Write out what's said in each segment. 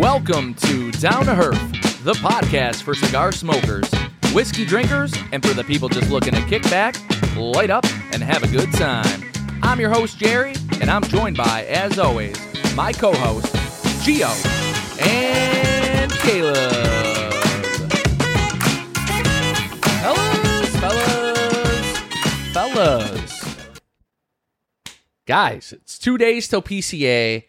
Welcome to Down to Herf, the podcast for cigar smokers, whiskey drinkers, and for the people just looking to kick back, light up, and have a good time. I'm your host, Jerry, and I'm joined by, as always, my co-host, Gio and Caleb. Fellas. Guys, it's 2 days till PCA.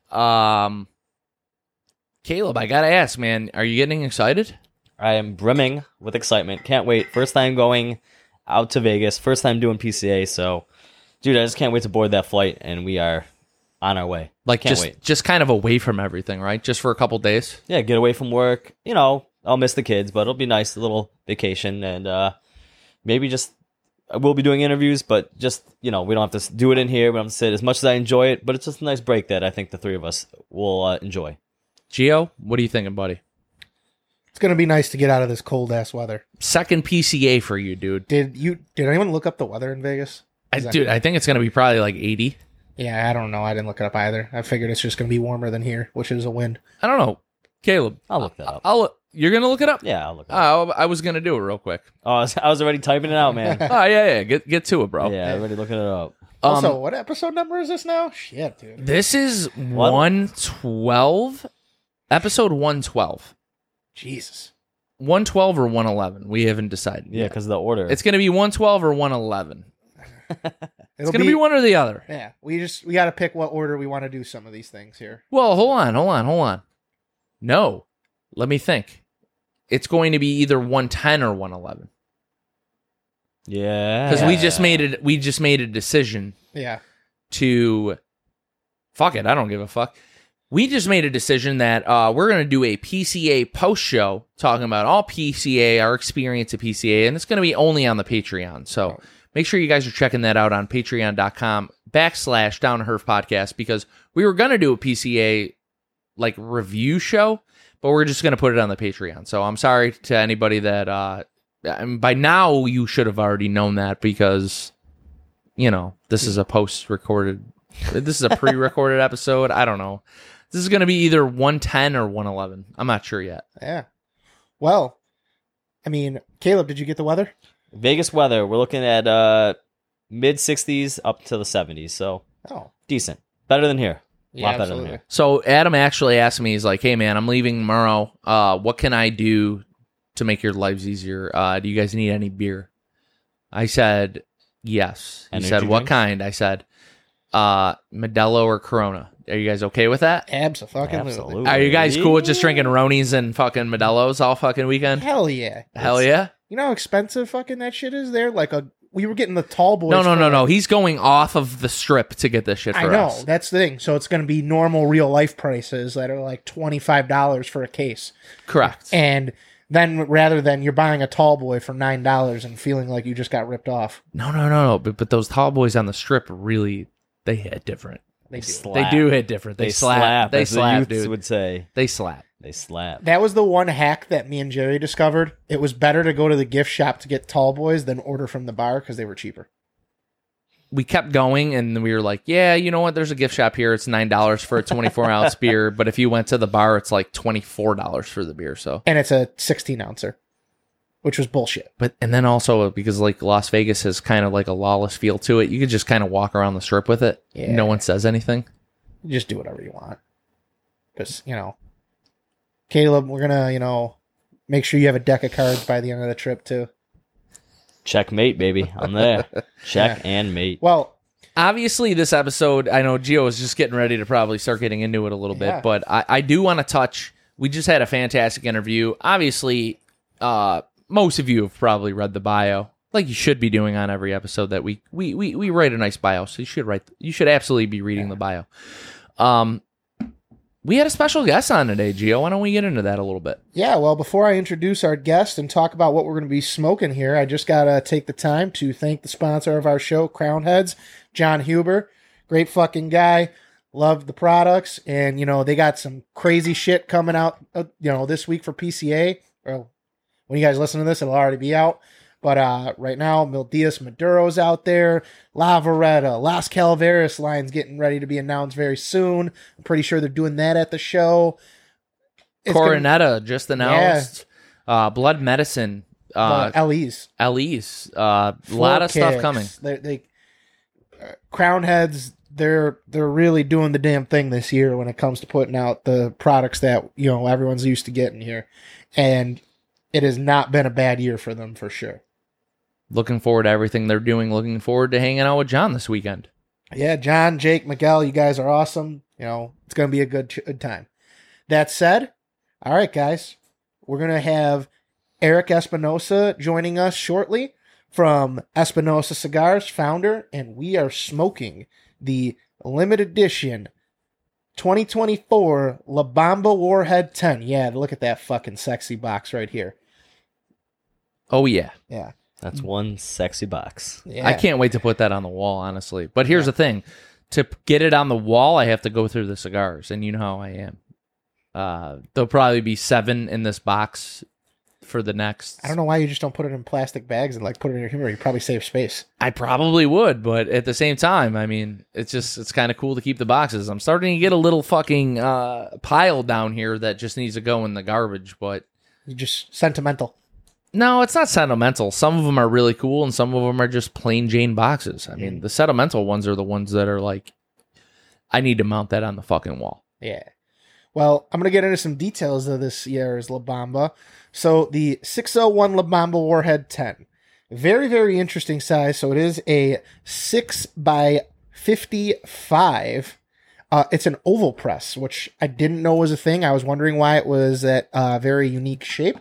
Caleb, I gotta ask, man, are you getting excited? I am brimming with excitement. Can't wait. First time going out to Vegas. First time doing PCA. So, dude, I just can't wait to board that flight, and we are on our way. Can't wait. Just kind of away from everything, right? Just for a couple days? Yeah, get away from work. You know, I'll miss the kids, but it'll be nice, a little vacation, and maybe just we'll be doing interviews, but just, you know, we don't have to do it in here. We don't have to sit. As much as I enjoy it, but it's just a nice break that I think the three of us will enjoy. Gio, what are you thinking, buddy? It's going to be nice to get out of this cold-ass weather. Second PCA for you, dude. Did anyone look up the weather in Vegas? I think it's going to be probably like 80. Yeah, I don't know. I didn't look it up either. I figured it's just going to be warmer than here, which is a win. I don't know. Caleb. I'll look that up. You're going to look it up? Yeah, I'll look it up. I was going to do it real quick. Oh, I was already typing it out, man. Oh, yeah. Get to it, bro. Yeah, already looking it up. Also, what episode number is this now? Shit, dude. This is 112. Episode 112. Jesus. 112 or 111. We haven't decided Yeah, yet. because of the order. It's going to be 112 or 111. It's going to be one or the other. Yeah, we got to pick what order we want to do some of these things here. Well, hold on. No. Let me think. It's going to be either 110 or 111. Yeah. Because we just made a decision Yeah. to fuck it. I don't give a fuck. We just made a decision that we're going to do a PCA post show talking about all PCA, our experience at PCA, and it's going to be only on the Patreon. So make sure you guys are checking that out on patreon.com/Down to Herf podcast, because we were going to do a PCA like review show, but we're just going to put it on the Patreon. So I'm sorry to anybody that by now you should have already known that, because, you know, this is a pre-recorded episode. I don't know. This is going to be either 110 or 111. I'm not sure yet. Yeah. Well, I mean, Caleb, did you get the weather? Vegas weather, we're looking at mid-60s up to the 70s, so decent. Better than here. A lot better than here. So Adam actually asked me, he's like, hey, man, I'm leaving tomorrow. What can I do to make your lives easier? Do you guys need any beer? I said, yes. He said, what kind? I said, Modelo or Corona. Are you guys okay with that? Absolutely. Are you guys cool with just drinking Ronies and fucking Modelos all fucking weekend? Hell yeah. Hell yeah. You know how expensive fucking that shit is there? We were getting the tall boys. No. He's going off of the strip to get this shit for us. I know. That's the thing. So it's going to be normal real life prices that are like $25 for a case. Correct. And then rather than you're buying a tall boy for $9 and feeling like you just got ripped off. No. But those tall boys on the strip really, they hit different. They do. Slap. They do hit different. They slap. They as slap, the youths dude. would say. They slap. They slap. That was the one hack that me and Jerry discovered. It was better to go to the gift shop to get tall boys than order from the bar because they were cheaper. We kept going, and we were like, yeah, you know what? There's a gift shop here. It's $9 for a 24-ounce beer. But if you went to the bar, it's like $24 for the beer. So, and it's a 16-ouncer, which was bullshit. And then also, because like Las Vegas has kind of like a lawless feel to it, you could just kind of walk around the strip with it. Yeah. No one says anything. You just do whatever you want. Because, you know, Caleb, we're going to, you know, make sure you have a deck of cards by the end of the trip, too. Checkmate, baby. I'm there. Check and mate. Well, obviously, this episode, I know Gio is just getting ready to probably start getting into it a little bit, but I do want to touch. We just had a fantastic interview. Obviously, most of you have probably read the bio, like you should be doing on every episode that we write a nice bio. So you should absolutely be reading the bio. We had a special guest on today, Gio. Why don't we get into that a little bit? Yeah, well, before I introduce our guest and talk about what we're going to be smoking here, I just got to take the time to thank the sponsor of our show, Crown Heads, John Huber. Great fucking guy. Love the products. And, you know, they got some crazy shit coming out, this week for PCA. Well, when you guys listen to this, it'll already be out. But right now, Mildias Maduro's out there. La Veretta, Las Calaveras line's getting ready to be announced very soon. I'm pretty sure they're doing that at the show. Coronetta just announced. Blood Medicine. LEs. LEs. A lot of stuff coming. Crown Heads, they're really doing the damn thing this year when it comes to putting out the products that everyone's used to getting here, and it has not been a bad year for them for sure. Looking forward to everything they're doing. Looking forward to hanging out with John this weekend. Yeah, John, Jake, Miguel, you guys are awesome. It's going to be a good time. That said, all right, guys, we're going to have Eric Espinosa joining us shortly from Espinosa Cigars, founder, and we are smoking the limited edition 2024 La Bamba Warhead 10. Yeah, look at that fucking sexy box right here. Oh, yeah. Yeah. That's one sexy box. Yeah. I can't wait to put that on the wall, honestly. But here's the thing. To get it on the wall, I have to go through the cigars, and you know how I am. There'll probably be 7 in this box for the next... I don't know why you just don't put it in plastic bags and put it in your humidor. You probably save space. I probably would, but at the same time, I mean, it's kind of cool to keep the boxes. I'm starting to get a little fucking pile down here that just needs to go in the garbage, but... You're just sentimental. No, it's not sentimental. Some of them are really cool, and some of them are just plain Jane boxes. I mean, the sentimental ones are the ones that are like, I need to mount that on the fucking wall. Yeah. Well, I'm going to get into some details of this year's La Bamba. So the 601 La Bamba Warhead 10. Very, very interesting size. So it is a 6x55. It's an oval press, which I didn't know was a thing. I was wondering why it was that very unique shape.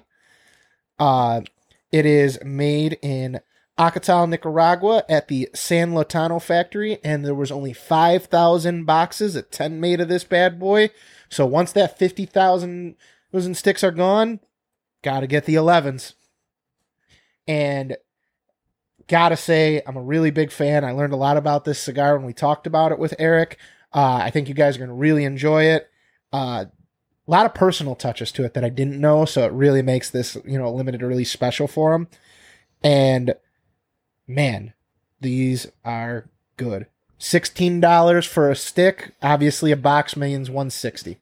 It is made in Acatal, Nicaragua at the San Lotano factory, and there was only 5,000 boxes at 10 made of this bad boy. So once that 50,000 sticks are gone, gotta get the 11s. And gotta say, I'm a really big fan. I learned a lot about this cigar when we talked about it with Eric. I think you guys are going to really enjoy it. A lot of personal touches to it that I didn't know, so it really makes this, limited release special for them. And man, these are good. $16 for a stick. Obviously, a box means $160.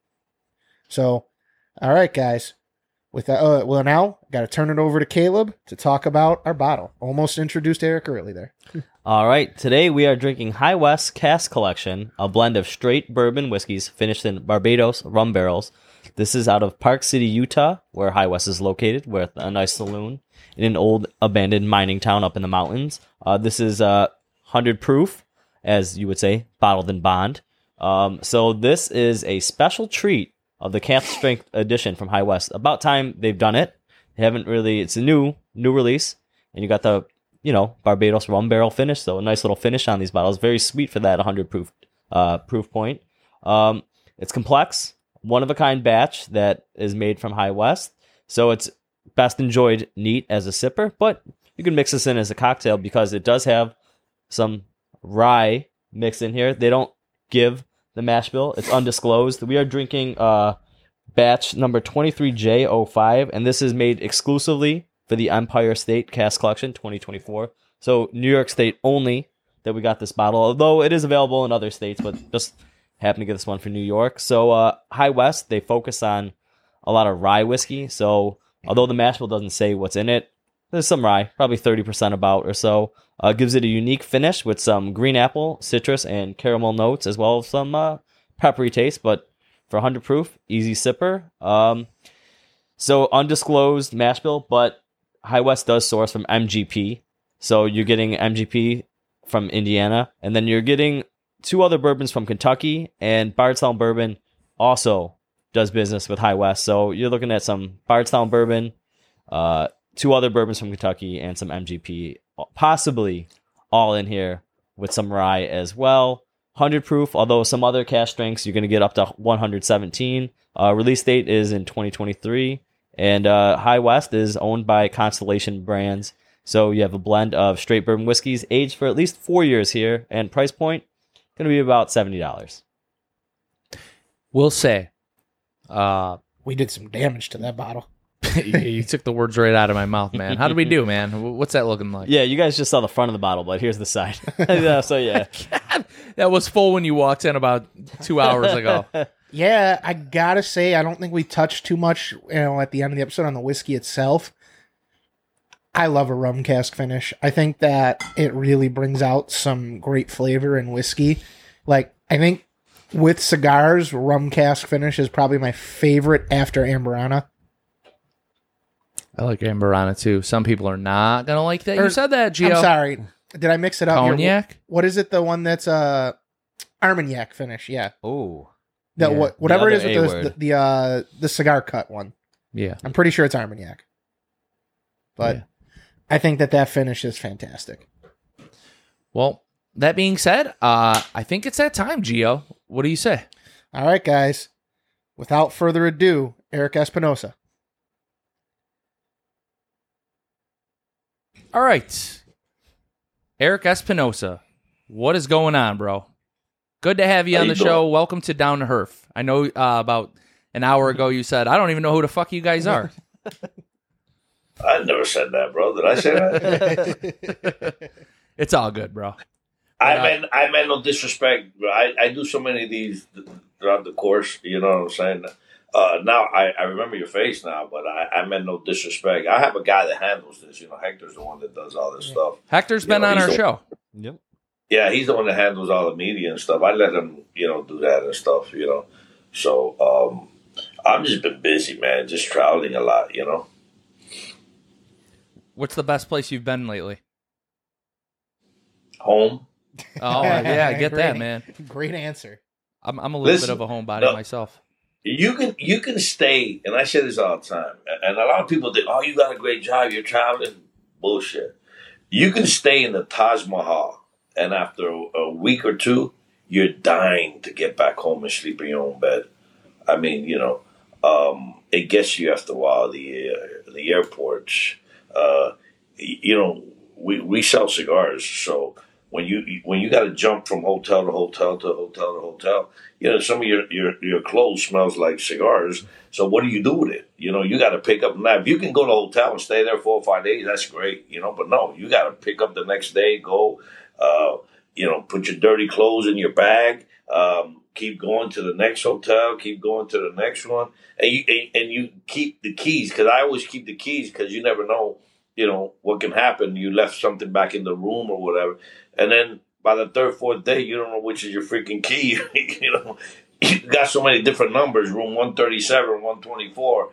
So, all right, guys. With that, now got to turn it over to Caleb to talk about our bottle. Almost introduced Eric early there. All right, today we are drinking High West Cask Collection, a blend of straight bourbon whiskeys finished in Barbados rum barrels. This is out of Park City, Utah, where High West is located, with a nice saloon in an old abandoned mining town up in the mountains. This is 100 proof, as you would say, bottled in bond. So this is a special treat of the Cask Strength edition from High West. About time they've done it. They haven't really. It's a new release, and you got the Barbados rum barrel finish, so a nice little finish on these bottles. Very sweet for that 100 proof proof point. It's complex, one of a kind batch that is made from High West, so it's best enjoyed neat as a sipper. But you can mix this in as a cocktail because it does have some rye mixed in here. They don't give the mash bill; it's undisclosed. We are drinking batch number 23J05, and this is made exclusively for the Empire State Cask Collection 2024. So New York State only that we got this bottle, although it is available in other states, but just happened to get this one for New York. So High West, they focus on a lot of rye whiskey. So although the mash bill doesn't say what's in it, there's some rye, probably 30% about or so. Gives it a unique finish with some green apple, citrus, and caramel notes, as well as some peppery taste. But for 100 proof, easy sipper. So undisclosed mash bill, but High West does source from MGP. So you're getting MGP from Indiana, and then you're getting 2 other bourbons from Kentucky, and Bardstown Bourbon also does business with High West. So you're looking at some Bardstown Bourbon, 2 other bourbons from Kentucky, and some MGP, possibly all in here with some rye as well. 100 proof, although some other cask strengths you're going to get up to 117. Release date is in 2023. And High West is owned by Constellation Brands. So you have a blend of straight bourbon whiskeys aged for at least 4 years here. And price point, going to be about $70. We'll say. We did some damage to that bottle. You took the words right out of my mouth, man. How did we do, man? What's that looking like? Yeah, you guys just saw the front of the bottle, but here's the side. So, yeah. God, that was full when you walked in about 2 hours ago. Yeah, I gotta say, I don't think we touched too much, at the end of the episode on the whiskey itself. I love a rum cask finish. I think that it really brings out some great flavor in whiskey. Like, I think with cigars, rum cask finish is probably my favorite after Amberana. I like Amberana too. Some people are not gonna like that. You said that, Gio. I'm sorry. Did I mix it up? Cognac? Here? What is it? The one that's Armagnac finish? Yeah. Oh, That Yeah. whatever it The is other with A the cigar cut one. Yeah. I'm pretty sure it's Armagnac. But Yeah. I think that finish is fantastic. Well, that being said, I think it's that time, Gio. What do you say? All right, guys. Without further ado, Eric Espinosa. All right. Eric Espinosa, what is going on, bro? Good to have you How on you the show. Welcome to Down to Herf. I know about an hour ago you said, I don't even know who the fuck you guys are. I never said that, bro. Did I say that? It's all good, bro. I meant no disrespect. Bro. I do so many of these throughout the course. You know what I'm saying? Now I remember your face now, but I meant no disrespect. I have a guy that handles this. Hector's the one that does all this stuff. Hector's been on our show. yep. Yeah, he's the one that handles all the media and stuff. I let him, do that and stuff. So I've just been busy, man. Just traveling a lot. What's the best place you've been lately? Home. Oh, yeah, I get Great- that, man. Great answer. I'm a little Listen, bit of a homebody no. myself. You can stay, and I say this all the time, and a lot of people think, oh, you got a great job, you're traveling. Bullshit. You can stay in the Taj Mahal, and after a week or two, you're dying to get back home and sleep in your own bed. I mean, it gets you after a while. The airports, we sell cigars, so when you got to jump from hotel to hotel to hotel to hotel, some of your clothes smells like cigars. So what do you do with it? You got to pick up. Now, if you can go to a hotel and stay there 4 or 5 days, that's great. But no, you got to pick up the next day. Go, put your dirty clothes in your bag. Keep going to the next hotel. Keep going to the next one, and you keep the keys, because I always keep the keys, because you never know. What can happen. You left something back in the room or whatever. And then by the third, fourth day, you don't know which is your freaking key. You got so many different numbers, room 137, 124,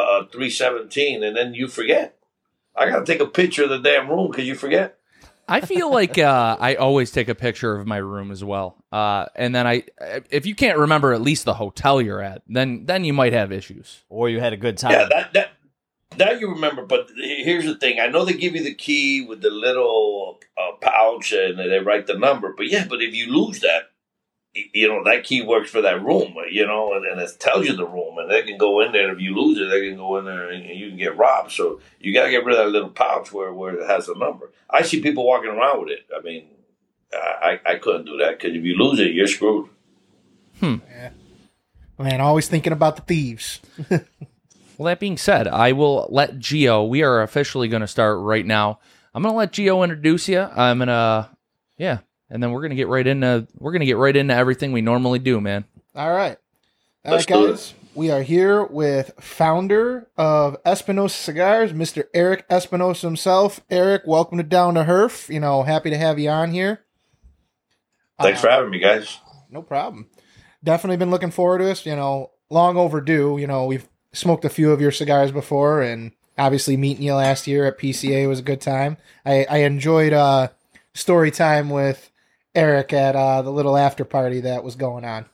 317, and then you forget. I got to take a picture of the damn room because you forget. I feel like I always take a picture of my room as well. And then if you can't remember at least the hotel you're at, then you might have issues. Or you had a good time. Yeah, that you remember, but here's the thing. I know they give you the key with the little pouch and they write the number, but if you lose that, that key works for that room, and it tells you the room, and they can go in there, and if you lose it, they can go in there and you can get robbed. So you got to get rid of that little pouch where it has the number. I see people walking around with it. I mean, I couldn't do that, because if you lose it, you're screwed. Yeah. Man, always thinking about the thieves. Well, that being said, I will let Gio. We are officially going to start right now. I'm going to let Gio introduce you. I'm going to, and then we're going to get right into everything we normally do, man. All right. All Let's right, do guys. We are here with founder of Espinosa Cigars, Mr. Eric Espinosa himself. Eric, welcome to Down to Herf. Happy to have you on here. Thanks for having me, guys. No problem. Definitely been looking forward to this. Long overdue. We've smoked a few of your cigars before, and obviously meeting you last year at PCA was a good time. I enjoyed story time with Eric at the little after party that was going on.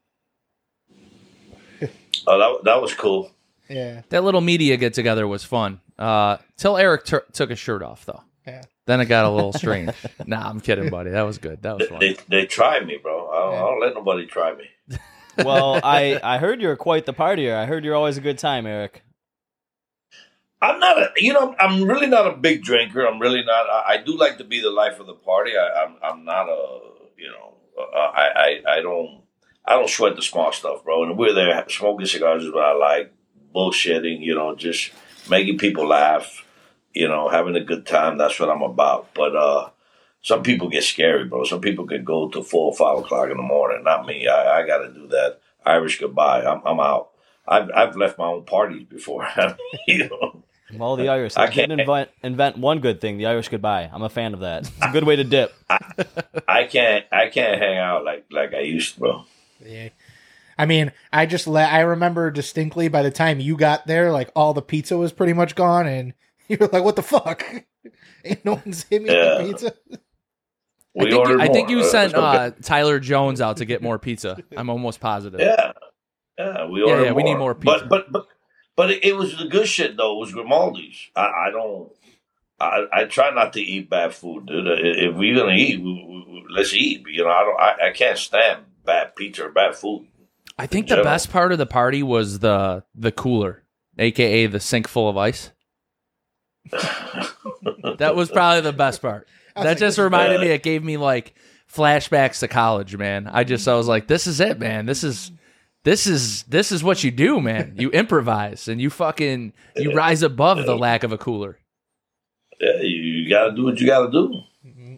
Oh, that was cool. Yeah. That little media get together was fun. Till Eric took his shirt off, though. Yeah. Then it got a little strange. Nah, I'm kidding, buddy. That was good. That was fun. They tried me, bro. I don't let nobody try me. Well, I heard you're quite the partier. I heard you're always a good time, Eric. I'm not I'm really not a big drinker. I'm really not. I do like to be the life of the party. I'm not I don't sweat the small stuff, bro. And we're there smoking cigars is what I like. Bullshitting, just making people laugh, having a good time. That's what I'm about. But some people get scary, bro. Some people can go to 4 or 5 o'clock in the morning. Not me. I got to do that. Irish goodbye. I'm out. I've left my own parties before. You know, Well, the Irish I didn't invent one good thing, the Irish goodbye. I'm a fan of that. It's a good way to dip. I can't hang out like I used to, bro. Yeah. I mean, I remember distinctly by the time you got there, like all the pizza was pretty much gone, and you were like, "What the fuck? Ain't no one's hit me with pizza." I think you sent Tyler Jones out to get more pizza. I'm almost positive. Yeah, we ordered more. We need more pizza. But it was the good shit though. It was Grimaldi's. I try not to eat bad food, dude. If we're gonna eat, let's eat. You know, I can't stand bad pizza or bad food. I think the best part of the party was the cooler, aka the sink full of ice. That was probably the best part. That just reminded me. It gave me like flashbacks to college, man. I was like, this is it, man. This is what you do, man. You improvise and you rise above the lack of a cooler. Yeah, you got to do what you got to do. Mm-hmm.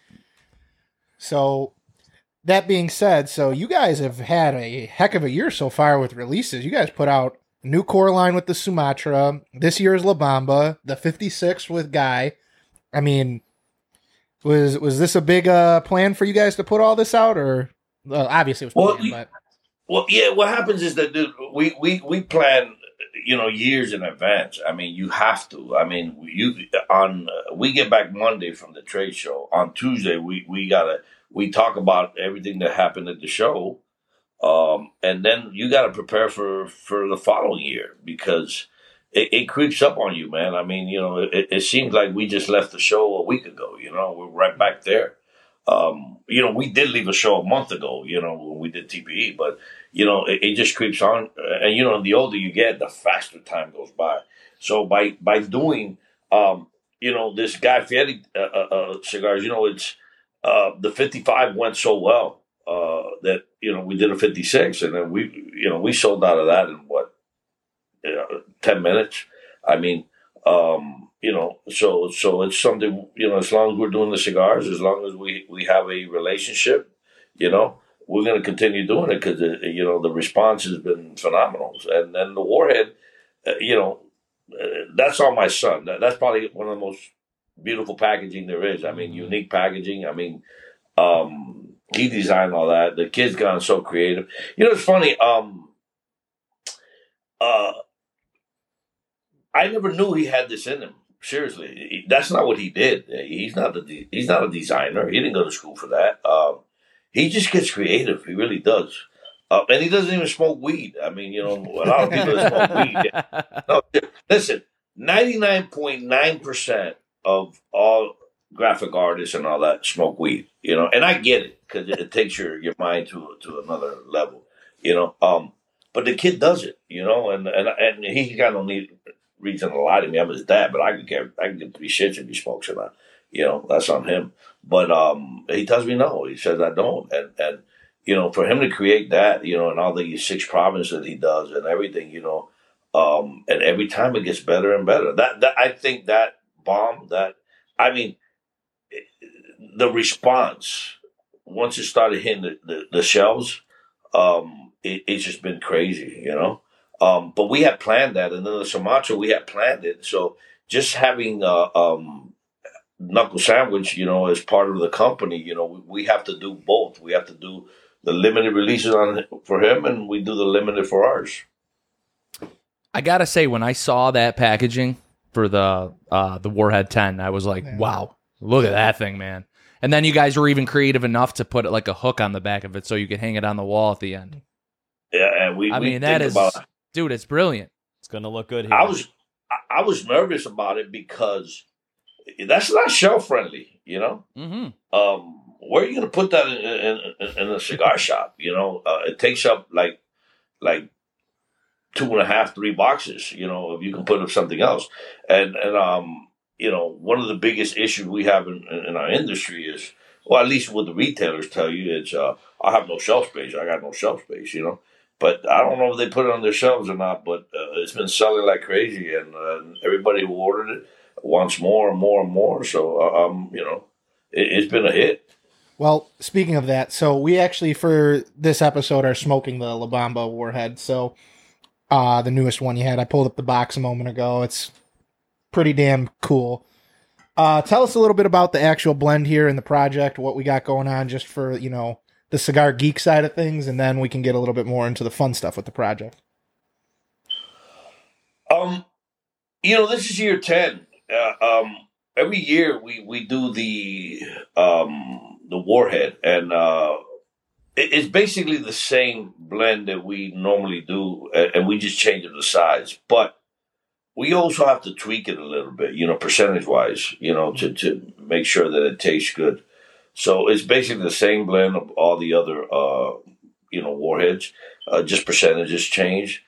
So, that being said, so you guys have had a heck of a year so far with releases. You guys put out a new core line with the Sumatra. This year's La Bamba, the 56 with Guy. I mean, was this a big plan for you guys to put all this out, or obviously it was planned, Well, yeah. What happens is that, dude, we plan, you know, years in advance. I mean, you have to. I mean, we get back Monday from the trade show. On Tuesday, we talk about everything that happened at the show, and then you gotta prepare for the following year, because it creeps up on you, man. I mean, you know, it seems like we just left the show a week ago. You know, we're right back there. You know, we did leave a show a month ago, you know, when we did TPE, but, you know, it just creeps on. And, you know, the older you get, the faster time goes by. So by doing, you know, this Guy Fieri cigars, you know, it's the 55 went so well that, you know, we did a 56, and then we sold out of that in 10 minutes. I mean, you know, so it's something, you know, as long as we're doing the cigars, as long as we have a relationship, you know, we're going to continue doing it, because, you know, the response has been phenomenal. And then the Warhead, you know, that's on my son. That's probably one of the most beautiful packaging there is. I mean, unique packaging. I mean, he designed all that. The kid's gone so creative. You know, it's funny. I never knew he had this in him. Seriously, that's not what he did. He's not a designer. He didn't go to school for that. He just gets creative. He really does. And he doesn't even smoke weed. I mean, you know, a lot of people that smoke weed. No, listen, 99.9% of all graphic artists and all that smoke weed. You know, and I get it, because it takes your mind to another level. You know, but the kid does it. You know, and he got no reason to lie to me. I'm his dad, but I could give 3 shits if he smokes or not. You know, that's on him. But he tells me no. He says I don't. And you know, for him to create that, you know, and all the 6 provinces that he does and everything, you know, and every time it gets better and better. That I think that bomb, I mean, the response once it started hitting the shelves, it's just been crazy, you know. But we had planned that, and then the Sumatra, we had planned it. So just having Knuckle Sandwich, you know, as part of the company, you know, we have to do both. We have to do the limited releases for him, and we do the limited for ours. I gotta say, when I saw that packaging for the Warhead 10, I was like, wow, look at that thing, man. And then you guys were even creative enough to put it like a hook on the back of it so you could hang it on the wall at the end. Yeah, and that is, dude, it's brilliant. It's gonna look good here. I was nervous about it because that's not shelf friendly, you know. Mm-hmm. Where are you going to put that in a cigar shop? You know, it takes up like 2.5, 3 boxes. You know, if you can put up something else, and you know, one of the biggest issues we have in our industry is, well, at least what the retailers tell you, it's I have no shelf space. I got no shelf space. You know. But I don't know if they put it on their shelves or not, but it's been selling like crazy, and everybody who ordered it wants more and more and more. So, you know, it's been a hit. Well, speaking of that, so we actually for this episode are smoking the La Bamba Warhead. So the newest one you had, I pulled up the box a moment ago. It's pretty damn cool. Tell us a little bit about the actual blend here in the project, what we got going on, just for the cigar geek side of things, and then we can get a little bit more into the fun stuff with the project. This is year 10. Every year we do the Warhead, and it's basically the same blend that we normally do, and we just change the size. But we also have to tweak it a little bit, percentage wise, to make sure that it tastes good. So it's basically the same blend of all the other, Warheads, just percentages change.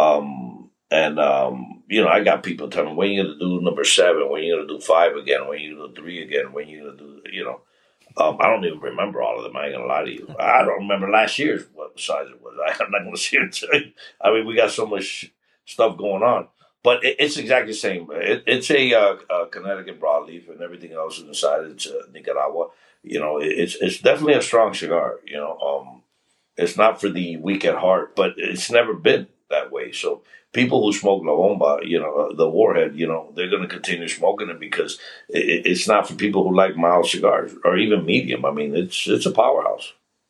I got people telling me, when you going to do number 7, when you going to do 5 again, when you going to do 3 again, when you going to do, I don't even remember all of them. I ain't going to lie to you. I don't remember last year's what size it was. I'm not going to sit and tell you. I mean, we got so much stuff going on. But it's exactly the same. It's a Connecticut broadleaf, and everything else inside it's Nicaragua. It's definitely a strong cigar. It's not for the weak at heart, but it's never been that way. So people who smoke La Bomba, the Warhead, they're going to continue smoking it because it's not for people who like mild cigars or even medium. I mean, it's a powerhouse.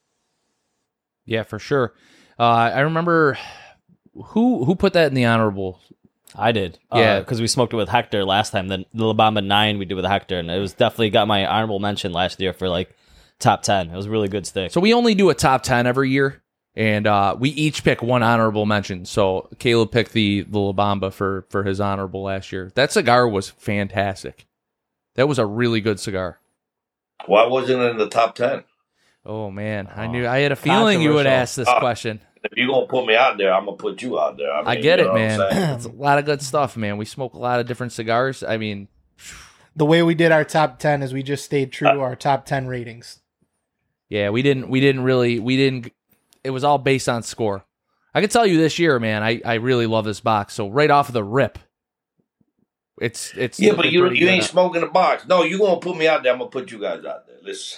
Yeah, for sure. I remember who put that in the honorable. I did. Yeah. Because we smoked it with Hector last time. The La Bamba 9 we did with Hector, and it was definitely got my honorable mention last year for top 10. It was a really good stick. So we only do a top 10 every year, and we each pick one honorable mention. So Caleb picked the La Bamba for his honorable last year. That cigar was fantastic. That was a really good cigar. Why wasn't it in the top 10? Oh, man. I had a feeling you would ask this question. If you're going to put me out there, I'm going to put you out there. I get it, man. It's a lot of good stuff, man. We smoke a lot of different cigars. I mean, the way we did our top 10 is we just stayed true to our top 10 ratings. Yeah, we didn't. It was all based on score. I can tell you this year, man, I really love this box. So right off of the rip, it's yeah, but you ain't smoking the box. No, you're going to put me out there. I'm going to put you guys out there. Listen.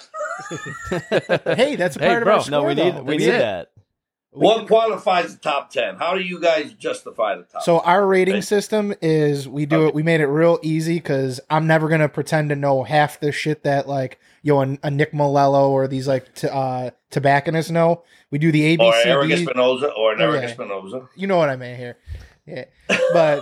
Hey, that's a part of our score. No, we need that. What qualifies the top 10? How do you guys justify the top 10? So our rating system is we made it real easy because I'm never going to pretend to know half the shit that a Nick Molello or these tobacconists know. We do the ABCD. Or Eric Espinosa. You know what I mean here. Yeah. But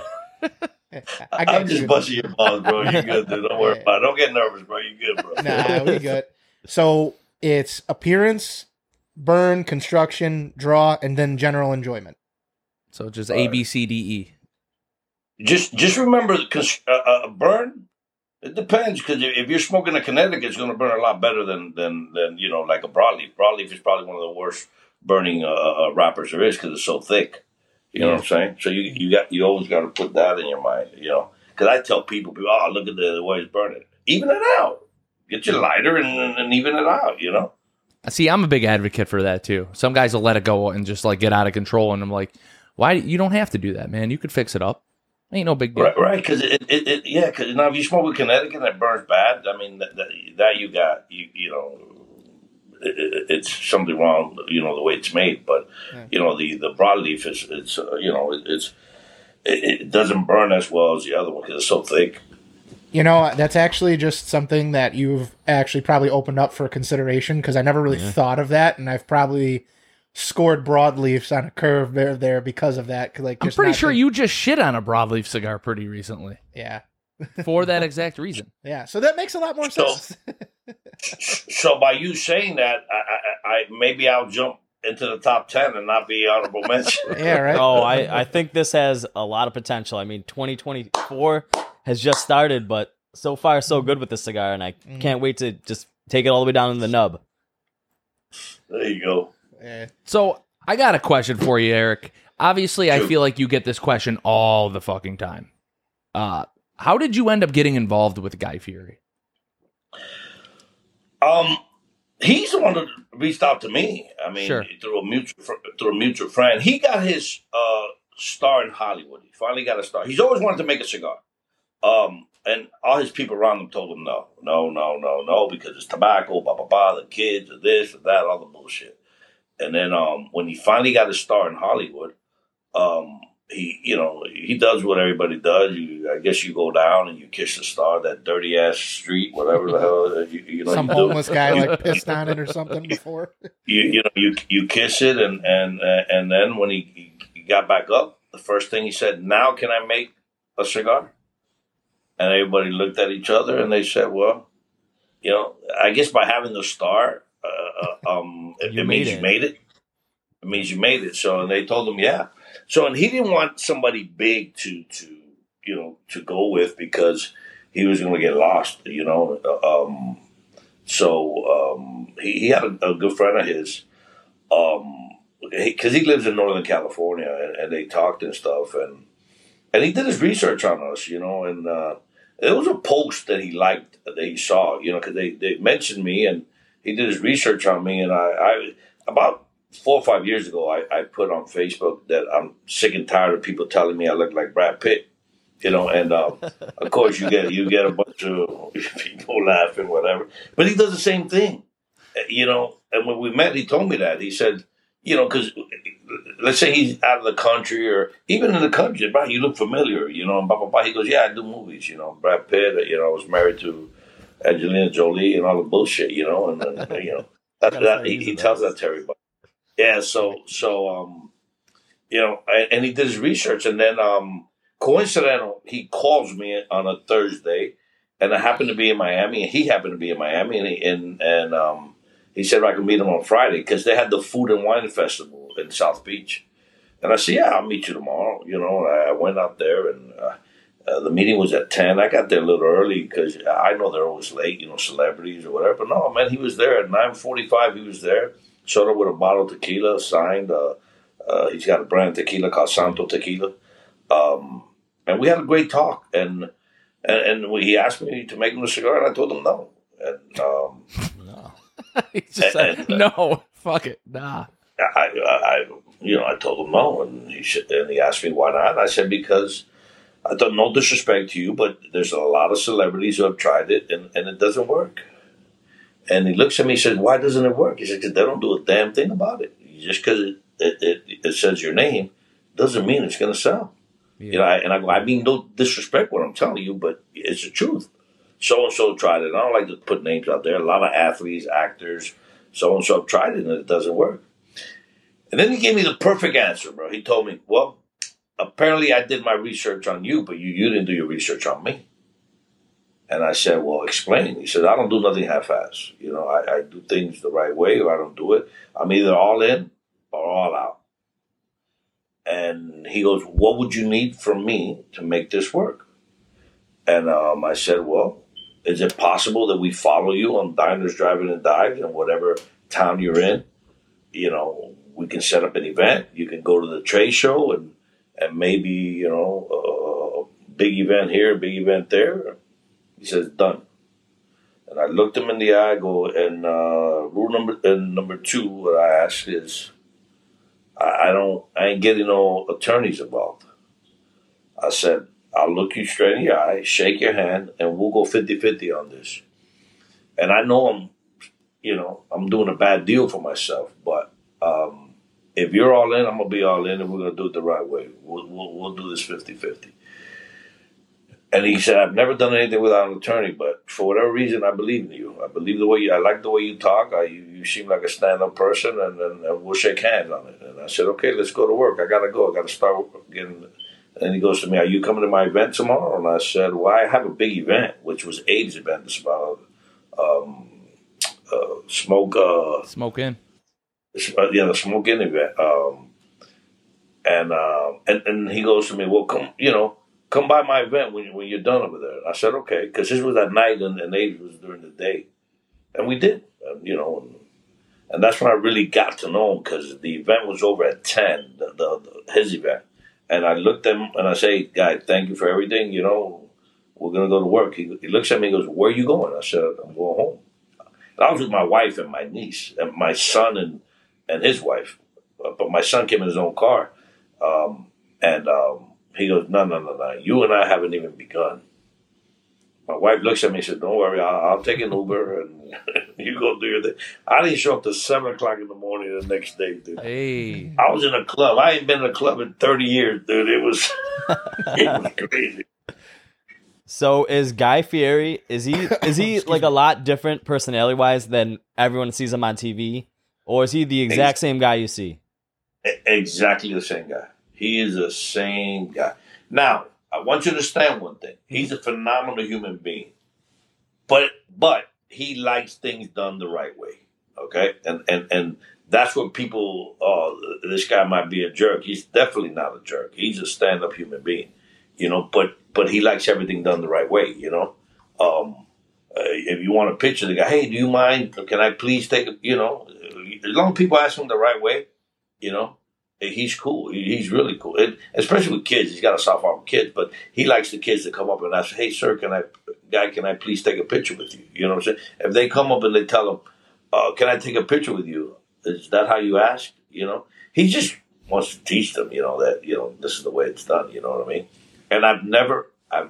I'm just busting your balls, bro. You good, dude. Don't worry about it. Don't get nervous, bro. You good, bro. Nah, we good. So it's appearance, burn, construction, draw, and then general enjoyment. So just A, B, C, D, E. Just remember, burn. It depends, because if you're smoking a Connecticut, it's going to burn a lot better than like a broadleaf. Broadleaf is probably one of the worst burning wrappers there is because it's so thick. You know what I'm saying? So you always got to put that in your mind. Because I tell people, oh, look at the way it's burning. Even it out. Get your lighter and even it out. See, I'm a big advocate for that too. Some guys will let it go and just get out of control, and I'm like, why? You don't have to do that, man. You could fix it up. Ain't no big deal. Right, because because now if you smoke a Connecticut and it burns bad, I mean that you got it's something wrong, the way it's made. But the broadleaf it doesn't burn as well as the other one because it's so thick. That's actually just something that you've actually probably opened up for consideration because I never really thought of that, and I've probably scored broadleafs on a curve there because of that. I'm pretty sure you just shit on a broadleaf cigar pretty recently. Yeah. For that exact reason. Yeah, so that makes a lot more sense. So by you saying that, I maybe I'll jump into the top 10 and not be honorable mention. Yeah, right. Oh, I think this has a lot of potential. I mean, 2024 has just started, but so far so good with this cigar, and I can't wait to just take it all the way down to the nub. There you go. Yeah. So I got a question for you, Eric. Obviously, I feel like you get this question all the fucking time. How did you end up getting involved with Guy Fieri? He's the one that reached out to me. I mean, sure. through a mutual friend. He got his star in Hollywood. He finally got a star. He's always wanted to make a cigar. and all his people around him told him no, because it's tobacco, blah, blah, blah, the kids, or this, or that, all the bullshit. And then when he finally got his start in Hollywood, he does what everybody does. I guess you go down and you kiss the star, that dirty ass street, whatever the hell some homeless guy like pissed on it or something before. You kiss it, and then when he got back up, the first thing he said, "Now can I make a cigar?" And everybody looked at each other and they said, "Well, I guess by having the star, it means you made it. It means you made it." So, and they told him, "Yeah." So, and he didn't want somebody big to go with because he was going to get lost, So he had a good friend of his, because he lives in Northern California, and they talked and stuff, and he did his research on us, and it was a post that he liked, that he saw, because they mentioned me, and he did his research on me, and I about 4 or 5 years ago, I put on Facebook that I'm sick and tired of people telling me I look like Brad Pitt, and of course you get a bunch of people laughing, whatever. But he does the same thing, And when we met, he told me that. He said, because let's say he's out of the country, or even in the country, "Brad, you look familiar, and blah, blah, blah." He goes, "Yeah, I do movies, Brad Pitt, I was married to Angelina Jolie and all the bullshit, and that he tells that to everybody. Yeah, so and he did his research, and then coincidental, he calls me on a Thursday, and I happened to be in Miami, and he happened to be in Miami, and he said I could meet him on Friday because they had the Food and Wine Festival in South Beach, and I said, "Yeah, I'll meet you tomorrow." I went out there, and the meeting was at 10. I got there a little early because I know they're always late, celebrities or whatever. But no, man, he was there at 9:45. He was there. Showed up with a bottle of tequila, signed. He's got a brand of tequila called Santo Tequila. And we had a great talk. And he asked me to make him a cigar, and I told him no. And no. He just said, no, fuck it, nah. I told him no, and he asked me why not. And I said, because I thought, no disrespect to you, but there's a lot of celebrities who have tried it, and it doesn't work. And he looks at me and says, "Why doesn't it work?" He said, "Because they don't do a damn thing about it. Just because it says your name doesn't mean it's going to sell." Yeah. I mean no disrespect what I'm telling you, but it's the truth. So-and-so tried it. I don't like to put names out there. A lot of athletes, actors, so-and-so have tried it, and it doesn't work. And then he gave me the perfect answer, bro. He told me, "Well, apparently I did my research on you, but you didn't do your research on me." And I said, "Well, explain." He said, "I don't do nothing half-ass. I do things the right way, or I don't do it. I'm either all in or all out." And he goes, "What would you need from me to make this work?" And I said, "Well, is it possible that we follow you on Diners, Drive-In, and Dives in whatever town you're in? We can set up an event. You can go to the trade show and maybe, a big event here, a big event there." He says, "Done." And I looked him in the eye, go, and rule number 2, what I ask is, I ain't getting no attorneys involved. I said, I'll look you straight in the eye, shake your hand, and we'll go 50-50 on this. And I know I'm doing a bad deal for myself, but if you're all in, I'm going to be all in, and we're going to do it the right way. We'll do this 50-50. And he said, "I've never done anything without an attorney, but for whatever reason, I believe in you. I believe I like the way you talk. You seem like a stand-up person, and we'll shake hands on it." And I said, "Okay, let's go to work. I got to go. I got to start getting." And he goes to me, "Are you coming to my event tomorrow?" And I said, "Well, I have a big event, which was AIDS event. It's about smoke in. The smoke in event. And he goes to me, "Well, come by my event when you're done over there." And I said, "Okay," because this was at night and AIDS was during the day. And we did, and that's when I really got to know him, because the event was over at 10, his event. And I looked at him and I say, "Guy, thank you for everything. We're going to go to work." He looks at me and goes, "Where are you going?" I said, "I'm going home." And I was with my wife and my niece and my son and his wife. But my son came in his own car. He goes, No. You and I haven't even begun. My wife looks at me and said, "Don't worry, I'll take an Uber and you go do your thing." I didn't show up till 7:00 in the morning the next day, dude. Hey. I was in a club. I ain't been in a club in 30 years, dude. It was crazy. So is Guy Fieri? Is he like a lot different personality wise than everyone sees him on TV, or is he the exact same guy you see? Exactly the same guy. He is the same guy. Now, I want you to understand one thing. He's a phenomenal human being, but he likes things done the right way. Okay, and that's what people. This guy might be a jerk. He's definitely not a jerk. He's a stand-up human being, But he likes everything done the right way. If you want a picture, the guy, hey, do you mind? Can I please take a? As long as people ask him the right way, he's cool. He's really cool, and especially with kids. He's got a soft heart with kids, but he likes the kids to come up and ask, "Hey, sir, can I please take a picture with you?" You know what I'm saying? If they come up and they tell him, "Can I take a picture with you?" Is that how you ask? He just wants to teach them, that this is the way it's done. You know what I mean? And I've never,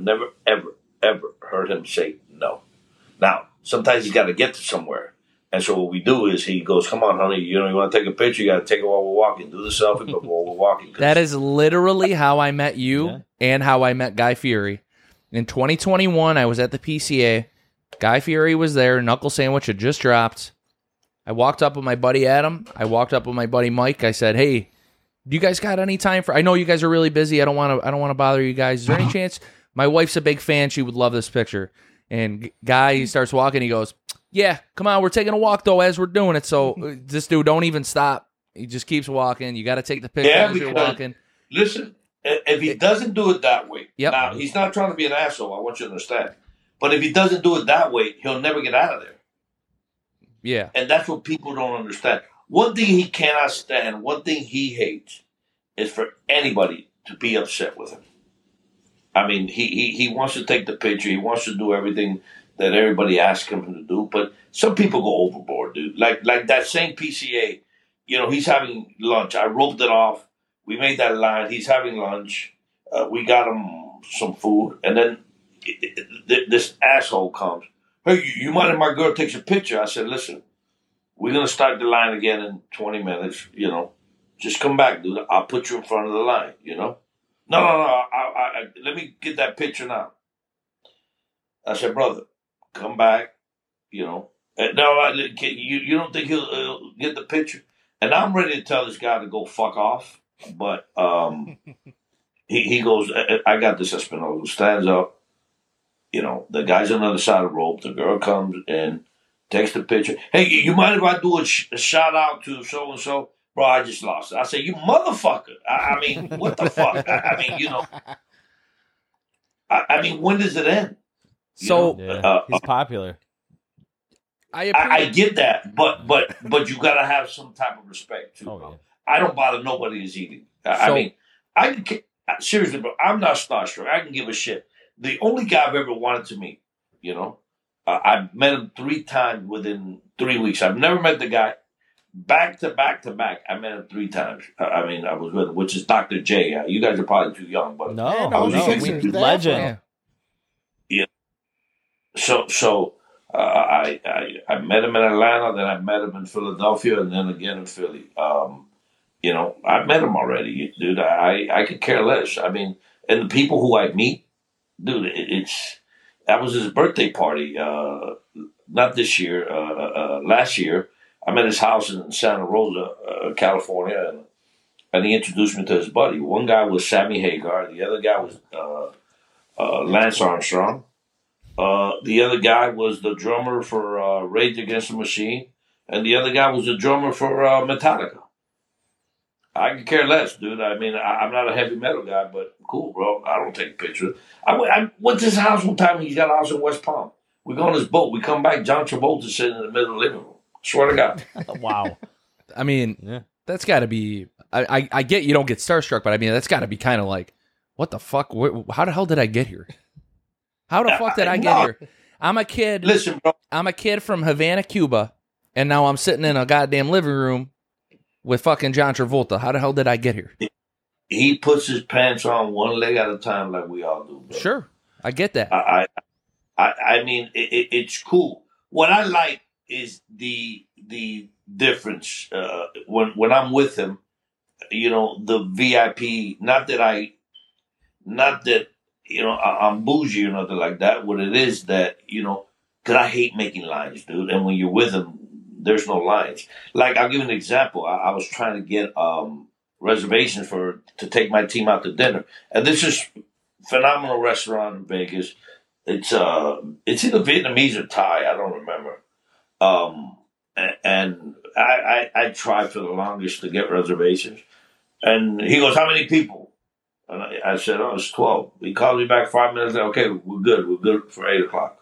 ever heard him say no. Now, sometimes he's got to get to somewhere. And so what we do is he goes, "Come on, honey, you want to take a picture? You got to take it while we're walking. Do the selfie, but while we're walking." That is literally how I met you and how I met Guy Fieri. In 2021, I was at the PCA. Guy Fieri was there. Knuckle Sandwich had just dropped. I walked up with my buddy Adam. I walked up with my buddy Mike. I said, "Hey, do you guys got any time for? I know you guys are really busy. I don't want to bother you guys. Is there any chance? My wife's a big fan. She would love this picture." And Guy, he starts walking. He goes, "Yeah, come on. We're taking a walk though as we're doing it. So this dude don't even stop. He just keeps walking. You got to take the picture as you're walking." Listen, if he doesn't do it that way, now he's not trying to be an asshole. I want you to understand. But if he doesn't do it that way, he'll never get out of there. Yeah, and that's what people don't understand. One thing he cannot stand, one thing he hates, is for anybody to be upset with him. I mean, he wants to take the picture. He wants to do everything that everybody asks him to do. But some people go overboard, dude. Like that same PCA, he's having lunch. I roped it off. We made that line. He's having lunch. We got him some food. And then this asshole comes. "Hey, you mind if my girl takes a picture?" I said, "Listen, we're going to start the line again in 20 minutes, Just come back, dude. I'll put you in front of the line, No, I let me get that picture now. I said, "Brother, come back, No, you don't think he'll get the picture?" And I'm ready to tell this guy to go fuck off. But he goes, "I got this, Espinosa." Stands up. The guy's on the other side of the rope. The girl comes in, takes the picture. "Hey, you mind if I do a shout out to so-and-so?" "Bro, I just lost it." I said, "You motherfucker." I mean, what the fuck? I mean, when does it end? So he's popular. I get that, but you got to have some type of respect too. Yeah. I don't bother nobody who's eating. I mean, seriously, bro, I'm not starstruck. I can give a shit. The only guy I've ever wanted to meet, I've met him 3 times within 3 weeks. I've never met the guy. Back to back to back, I met him 3 times. I mean, I was with him, which is Dr. J. You guys are probably too young, but no, legend. Yeah. So I met him in Atlanta, then I met him in Philadelphia, and then again in Philly. I met him already, dude. I could care less. I mean, and the people who I meet, dude, that was his birthday party. Not this year, last year. I'm at his house in Santa Rosa, California, and he introduced me to his buddy. One guy was Sammy Hagar. The other guy was Lance Armstrong. The other guy was the drummer for Rage Against the Machine. And the other guy was the drummer for Metallica. I could care less, dude. I mean, I'm not a heavy metal guy, but cool, bro. I don't take pictures. I went to his house one time. He's got a house in West Palm. We go on his boat. We come back. John Travolta's sitting in the middle of the living room. Swear to God. Wow. I mean, that's got to be. I get you don't get starstruck, but I mean that's got to be kind of like, what the fuck? How the hell did I get here? How the fuck did I get here? I'm a kid. Listen, bro. I'm a kid from Havana, Cuba, and now I'm sitting in a goddamn living room with fucking John Travolta. How the hell did I get here? He puts his pants on one leg at a time, like we all do, bro. Sure, I get that. I mean, it's cool. What I like is the difference when I'm with him. You know, the VIP. Not that I'm bougie or nothing like that. What it is that because I hate making lines, dude. And when you're with him, there's no lines. Like I'll give you an example. I was trying to get reservations to take my team out to dinner, and this is phenomenal restaurant in Vegas. It's either Vietnamese or Thai. I don't remember. And I tried for the longest to get reservations, and he goes, "How many people?" And I said, "Oh, it's 12." He called me back 5 minutes later. "Okay, we're good. We're good for 8:00.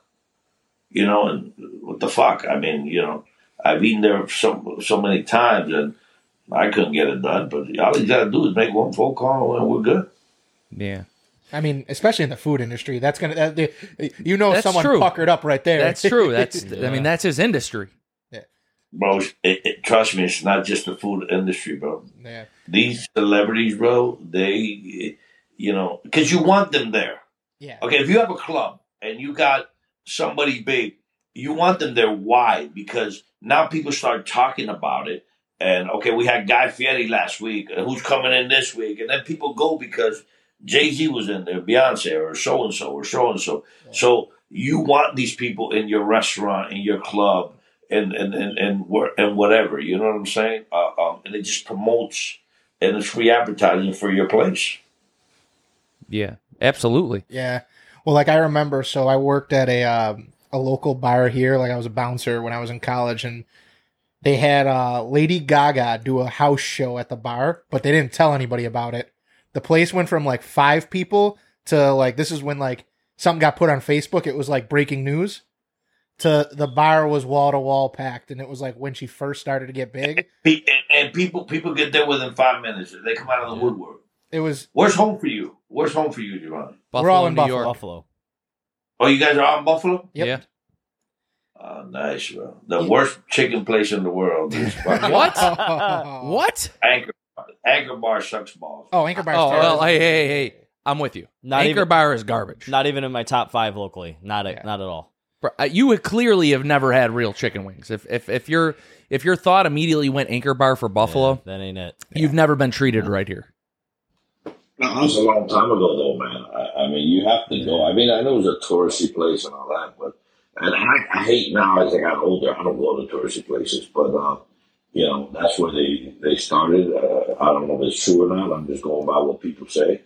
And what the fuck? I mean, I've eaten there so many times, and I couldn't get it done. But all you got to do is make one phone call, and we're good. Yeah. I mean, especially in the food industry, that's gonna That's someone true. puckered up right there. That's true. I mean, that's his industry. Bro, trust me, it's not just the food industry, bro. Yeah. These celebrities, bro, they, because you want them there. Yeah. Okay, if you have a club and you got somebody big, you want them there. Why? Because now people start talking about it. And, okay, we had Guy Fieri last week. Who's coming in this week? And then people go because Jay-Z was in there, Beyonce, or so-and-so, or so-and-so. Yeah. So you want these people in your restaurant, in your club, and whatever. You know what I'm saying? And it just promotes, and it's free advertising for your place. Yeah, absolutely. Yeah. Well, like I remember, so I worked at a local bar here. Like I was a bouncer when I was in college, and they had Lady Gaga do a house show at the bar, but they didn't tell anybody about it. The place went from like 5 people to like, this is when like something got put on Facebook. It was like breaking news. To the bar was wall to wall packed, and it was like when she first started to get big. And people get there within 5 minutes. They come out of the woodwork. It was. Where's home for you? Where's home for you, Javon? We're all in New Buffalo. York. Buffalo. Oh, you guys are out in Buffalo? Yep. Yeah. Oh, nice, bro. The worst chicken place in the world is What? What? Anchor Bar sucks balls. Oh, Anchor Bar. Oh, well, hey. I'm with you. Anchor Bar is garbage. Not even in my top 5 locally. Not at all. You would clearly have never had real chicken wings. If your thought immediately went Anchor Bar for Buffalo, that ain't it. you've never been treated right here. No, that was a long time ago, though, man. I mean, you have to go. I mean, I know it was a touristy place and all that, but I hate now as I got older. I don't go to touristy places, but that's where they started. I don't know if it's true or not. I'm just going by what people say.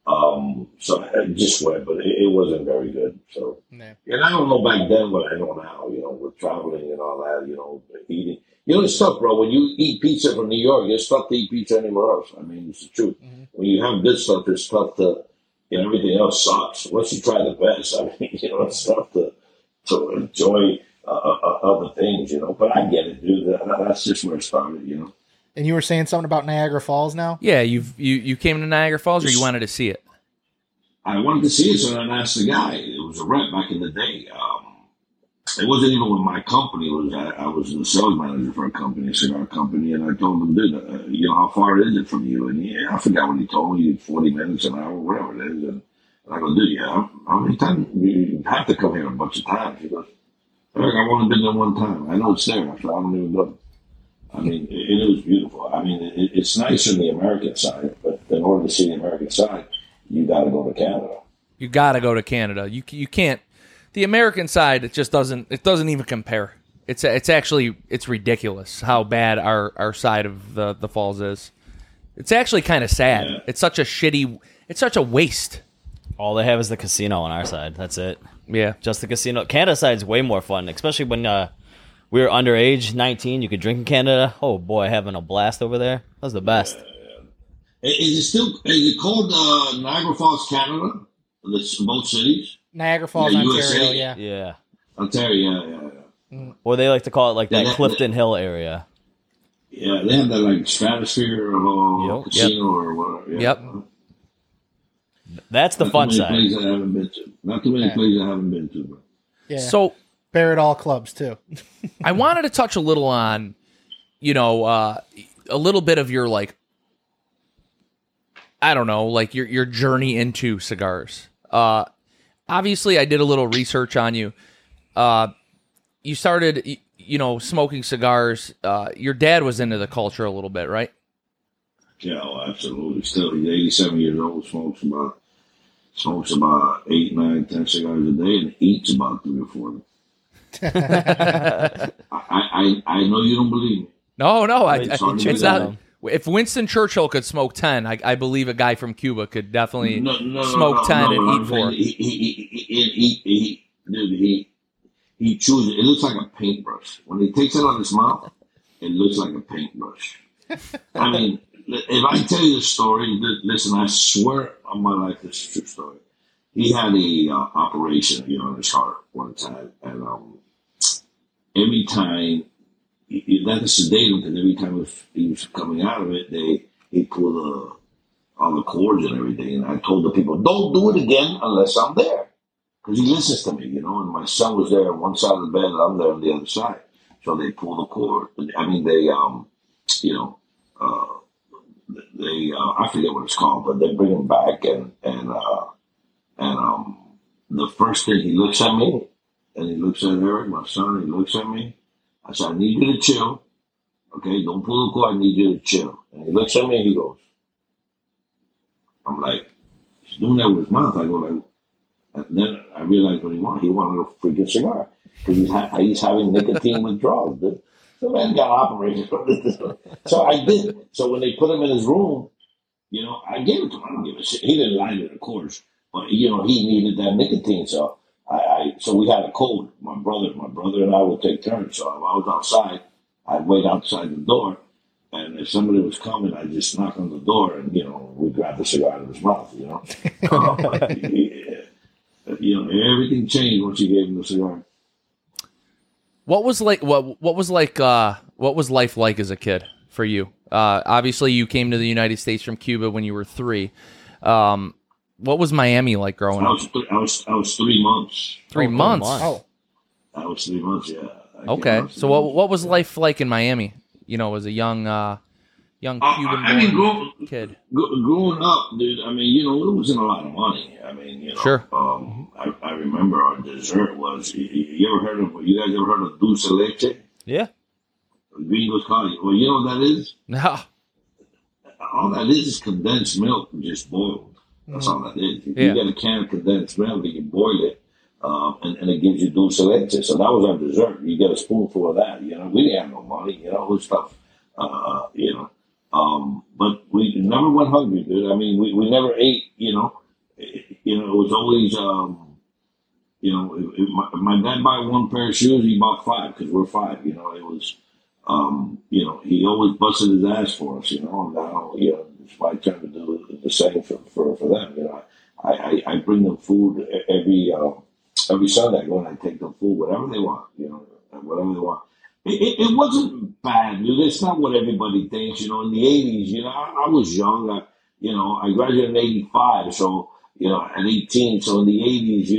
So I just went, but it wasn't very good. So, and I don't know back then what I know now, with traveling and all that, eating. It's tough, bro. When you eat pizza from New York, it's tough to eat pizza anywhere else. I mean, it's the truth. Mm-hmm. When you have good stuff, it's tough to, everything else sucks. Once you try the best, I mean, it's tough to enjoy other things, But I get it, dude. That's just where it started, And you were saying something about Niagara Falls now? Yeah, you came to Niagara Falls, or you wanted to see it? I wanted to see it, so I asked the guy. It was a rep back in the day. It wasn't even with my company. I was the sales manager for a cigar company, and I told him, dude, how far is it from you? And I forgot what he told me, 40 minutes, an hour, whatever it is. And I go, dude, how many times? You have to come here a bunch of times. He goes, Eric, I've only been there one time. I know it's there. I don't even know. I mean, it was beautiful. I mean, it's nice on the American side, but in order to see the American side, you got to go to Canada. You got to go to Canada. You can't. The American side, it just doesn't. It doesn't even compare. It's ridiculous how bad our side of the falls is. It's actually kind of sad. Yeah. It's such a waste. All they have is the casino on our side. That's it. Yeah, just the casino. Canada side's way more fun, especially when we were underage, 19. You could drink in Canada. Oh boy, having a blast over there. That was the best. Is it called Niagara Falls, Canada? Both cities? Niagara Falls, Ontario, USA? Yeah. Ontario, yeah. Or they like to call it like that Clifton Hill area. Yeah, they have that like stratosphere or casino or whatever. Yeah. Yep. That's the fun side. Places I haven't been to. Not too many places I haven't been to. But. Yeah. So Barrett all clubs too. I wanted to touch a little on, a little bit of your like, I don't know, like your journey into cigars. obviously I did a little research on you. You started, smoking cigars. Your dad was into the culture a little bit, right? Yeah, well, absolutely. Still, he's 87 years old, smokes about 8, 9, 10 cigars a day and eats about 3 or 4. I know you don't believe me. No, It's not. If Winston Churchill could smoke 10, I believe a guy from Cuba could definitely No, smoke 10 and I'm eat 4. He chews it. It looks like a paintbrush. When he takes it out of his mouth, it looks like a paintbrush. I mean, if I tell you the story, listen, I swear on my life this is a true story. He had a operation, on his heart one time, and every time that is sedate him, because every time he was coming out of it, he pulled all the cords and everything. And I told the people, don't do it again unless I'm there, because he listens to me, and my son was there on one side of the bed, and I'm there on the other side. So they pull the cord. I mean, I forget what it's called, but they bring him back, and the first thing, he looks at me, and he looks at Eric, my son, he looks at me. I said, I need you to chill. Okay, don't pull the cord, I need you to chill. And he looks at me and he goes, I'm like, he's doing that with his mouth. I go like, and then I realized what he wanted. He wanted a freaking cigar. Because he's having nicotine withdrawal, dude. The man got operated. So I did. So when they put him in his room, I gave it to him. I don't give a shit. He didn't like it, of course. But, he needed that nicotine. So so we had a code. My brother and I would take turns. So if I was outside, I'd wait outside the door. And if somebody was coming, I'd just knock on the door and, we'd grab the cigar out of his mouth, everything changed once you gave him the cigar. What was life like as a kid for you? Obviously, you came to the United States from Cuba when you were 3. What was Miami like growing up? I was 3 months. 3 months. Oh, I was 3 months. Yeah. Okay. So what was life like in Miami? As a young Cuban kid. Growing up, dude. I mean, it wasn't a lot of money. I mean, Sure. I remember our dessert was. You guys ever heard of dulce de leche? Yeah. Gringos call it. Well, you know what that is? No. All that is condensed milk just boiled. That's all that is. You get a can of condensed milk, you boil it, and it gives you dulce de leche. So that was our dessert. You get a spoonful of that. We didn't have no money. It was stuff. But we never went hungry, dude. I mean, we never ate. It was always. If my dad bought 1 pair of shoes, he bought 5 because we're 5. It was. He always busted his ass for us. And now it's my turn to do the same for them. I bring them food every Sunday. I go and I take them food, whatever they want. Whatever they want. It wasn't bad, dude. It's not what everybody thinks. In the 80s, I was young. I graduated in 85, so at 18. So in the 80s,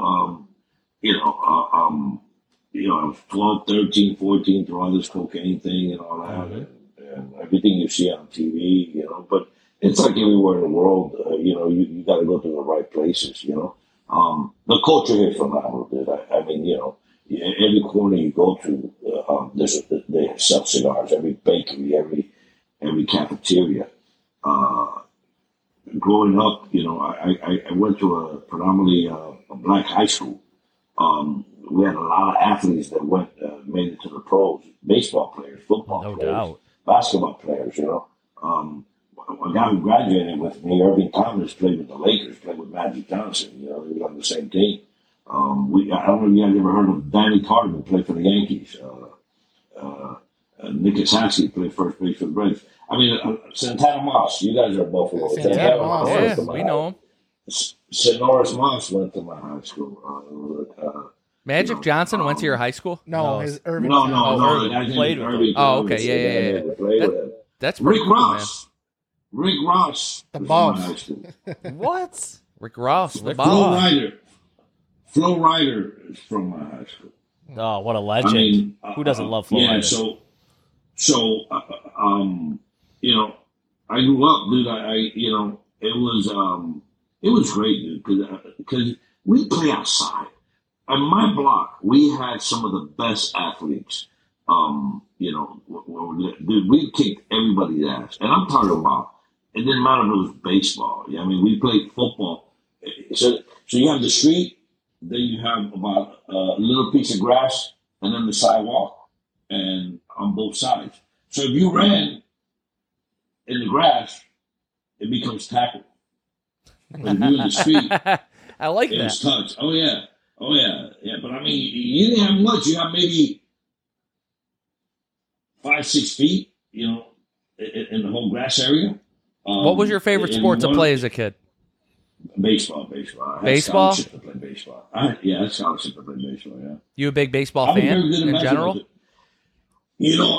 I was 12, 13, 14 through all this cocaine thing and all that, and everything you see on TV. But it's like everywhere in the world. You got to go to the right places. The culture here is phenomenal, dude. I mean, every corner you go to, they sell cigars. Every bakery, every cafeteria. Growing up, I went to a predominantly a black high school. We had a lot of athletes that made it to the pros. Baseball players, football players, doubt. basketball players. A guy who graduated with me, Irving Thomas, played with the Lakers, played with Magic Johnson. They were on the same team. I don't know if you guys ever heard of Danny Carter, who played for the Yankees. Nick Sassi played first base for the Braves. I mean, Santana Moss, you guys are Buffalo. Santana Moss, Yeah, we know him. Sonoris Moss went to my high school. Magic Johnson went to your high school? no, his Irving. No. Irving played with Irving. Oh, okay, yeah. Played with him. That's pretty Rick cool, Ross. Rick Ross. The was boss. in my high school. What? man. Rick Ross, the Rick boss. Ross. Flo Rida is from my high school. Oh, what a legend. Who doesn't love Flo Yeah, Rida? I grew up, dude. It was great, dude, because we play outside. On my block, we had some of the best athletes. Dude, we kicked everybody's ass. And I'm talking about, it didn't matter if it was baseball. I mean, we played football. So you have the street, then you have about a little piece of grass, and then the sidewalk, and on both sides. So if you ran in the grass, it becomes tackle. But if you're in the street, I like it's that. touch. Oh yeah. But I mean, you didn't have much. You have maybe 5-6 feet, in the whole grass area. What was your favorite sport to play as a kid? Baseball. I had Baseball? scholarship to play baseball. I had scholarship to play baseball. Yeah. You a big baseball I was fan very good at in basketball. general?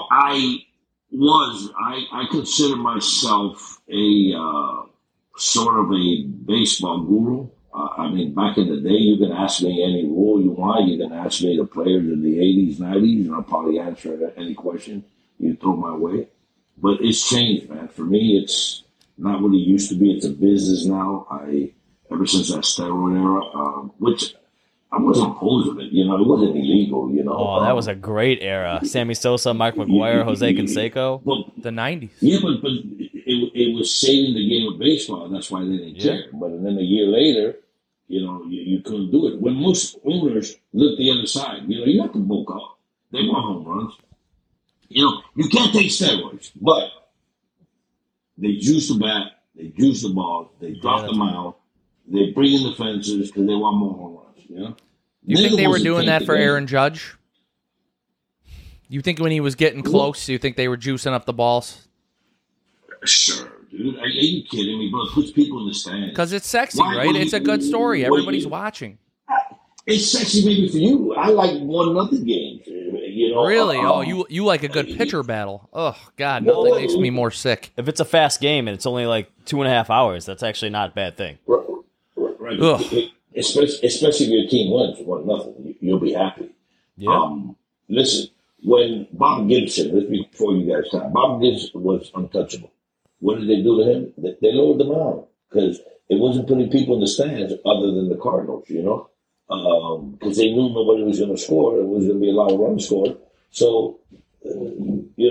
I consider myself a sort of a baseball guru. I mean, back in the day, you can ask me any rule you want. You can ask me the players of the 80s, 90s, and I'll probably answer any question you throw my way. But it's changed, man. For me, it's not what it used to be. It's a business now. Ever since that steroid era, which I wasn't opposed to it. It wasn't illegal. Oh, that was a great era. Sammy Sosa, Mark McGuire, Jose Canseco. But The 90s. yeah, but it was saving the game of baseball, and that's why they didn't care. But then a year later, you couldn't do it. When most owners look the other side, you have to bulk up. They want home runs. You can't take steroids, but they juice the bat, they juice the ball, they drop the mound, they bring in the fences because they want more home runs. You think they were doing that for Aaron Judge? You think when he was getting close, you think they were juicing up the balls? Sure, dude. Are you kidding me, bro? It puts people in the stands. Because it's sexy, right? It's a good story. Everybody's watching. It's sexy maybe for you. I like 1-0 games. Really? You like a good pitcher battle. Oh, God, nothing makes me more sick. If it's a fast game and it's only like 2.5 hours, that's actually not a bad thing. Right. Ugh. Especially if your team wins 1-0, you'll be happy. Yeah. Listen, when Bob Gibson, let's be before you guys time, Bob Gibson was untouchable. What did they do to him? They lowered the mound because it wasn't putting people in the stands other than the Cardinals, because they knew nobody was going to score. It was going to be a lot of runs scored. So, they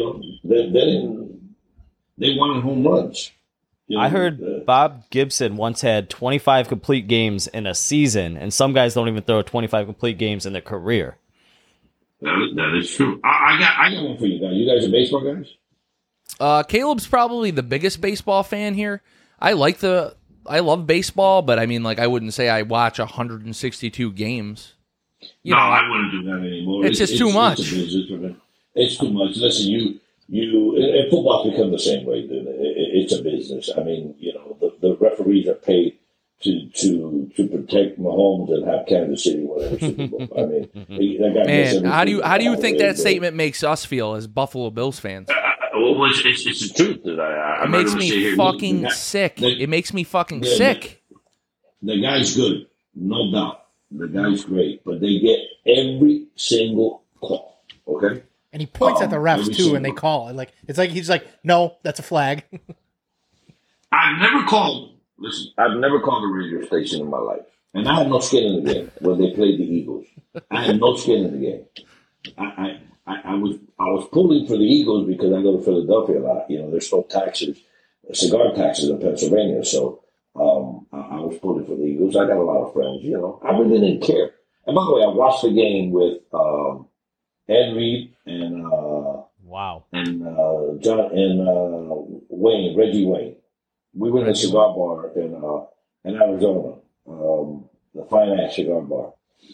wanted home runs. I heard Bob Gibson once had 25 complete games in a season, and some guys don't even throw 25 complete games in their career. That is true. I got one for you guys. You guys are baseball guys? Caleb's probably the biggest baseball fan here. I love baseball, but I mean, I wouldn't say I watch 162 games. I wouldn't do that anymore. It's just too much. It's too much. Listen, and football's become the same way, dude. It's a business. I mean, the referees are paid to protect Mahomes and have Kansas City win every Super Bowl. I mean, that guy Man, how do you think that statement makes us feel as Buffalo Bills fans? It's the truth that it makes me fucking sick. It makes me fucking sick. The guy's good, no doubt. The guy's great, but they get every single call. Okay. And he points at the refs too, and they call it. It's like he's like, "No, that's a flag." I've never called a radio station in my life, and I had no skin in the game when they played the Eagles. I had no skin in the game. I was pulling for the Eagles because I go to Philadelphia a lot. There's no taxes, cigar taxes in Pennsylvania, so I was pulling for the Eagles. I got a lot of friends. I really didn't care. And by the way, I watched the game with Ed Reed and John and Reggie Wayne. We went to a cigar bar in Arizona, the Fine Ash Cigar Bar.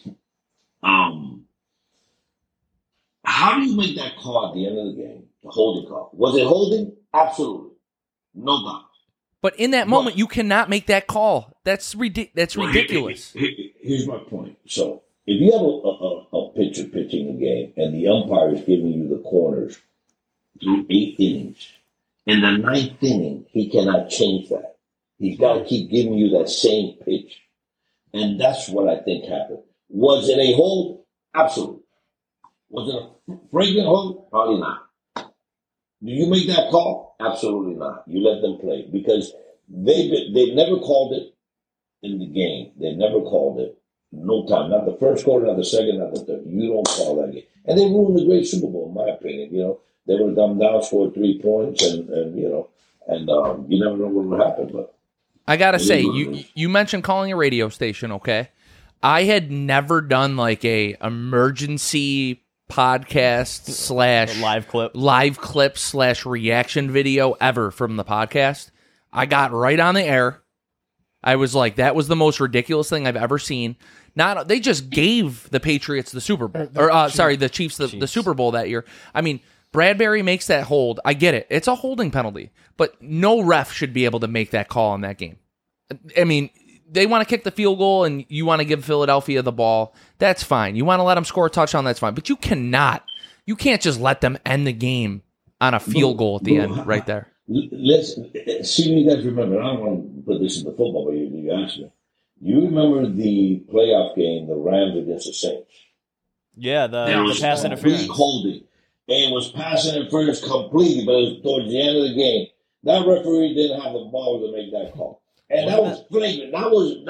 How do you make that call at the end of the game? The holding call. Was it holding? Absolutely, no doubt. But in that moment, you cannot make that call. That's ridiculous. Here's my point. So if you have a pitcher pitching a game and the umpire is giving you the corners through 8 innings, in the 9th inning, he cannot change that. He's got to keep giving you that same pitch. And that's what I think happened. Was it a hold? Absolutely. Was it a fragrant hold? Probably not. Do you make that call? Absolutely not. You let them play because they've never called it in the game. They never called it No time. Not the first quarter, not the second, not the third. You don't call that game. And they ruined the great Super Bowl, in my opinion. They would have come down, scored 3 points, and you never know what would happen. But I gotta say, you mentioned calling a radio station, okay? I had never done like a emergency podcast / live clip / reaction video ever from the podcast. I got right on the air. I was like, that was the most ridiculous thing I've ever seen. They just gave the Patriots the Super Bowl, the Chiefs the Super Bowl that year. I mean, Bradbury makes that hold. I get it. It's a holding penalty, but no ref should be able to make that call in that game. I mean, they want to kick the field goal and you want to give Philadelphia the ball. That's fine. You want to let them score a touchdown. That's fine. But you can't just let them end the game on a field goal at the end right there. Let's see if you guys remember. I don't want to put this in the football, but you asked me. You remember the playoff game, the Rams against the Saints? Yeah, the pass interference. Holding. And it was pass interference completely, but it was towards the end of the game. That referee didn't have the ball to make that call. And that was flagrant. That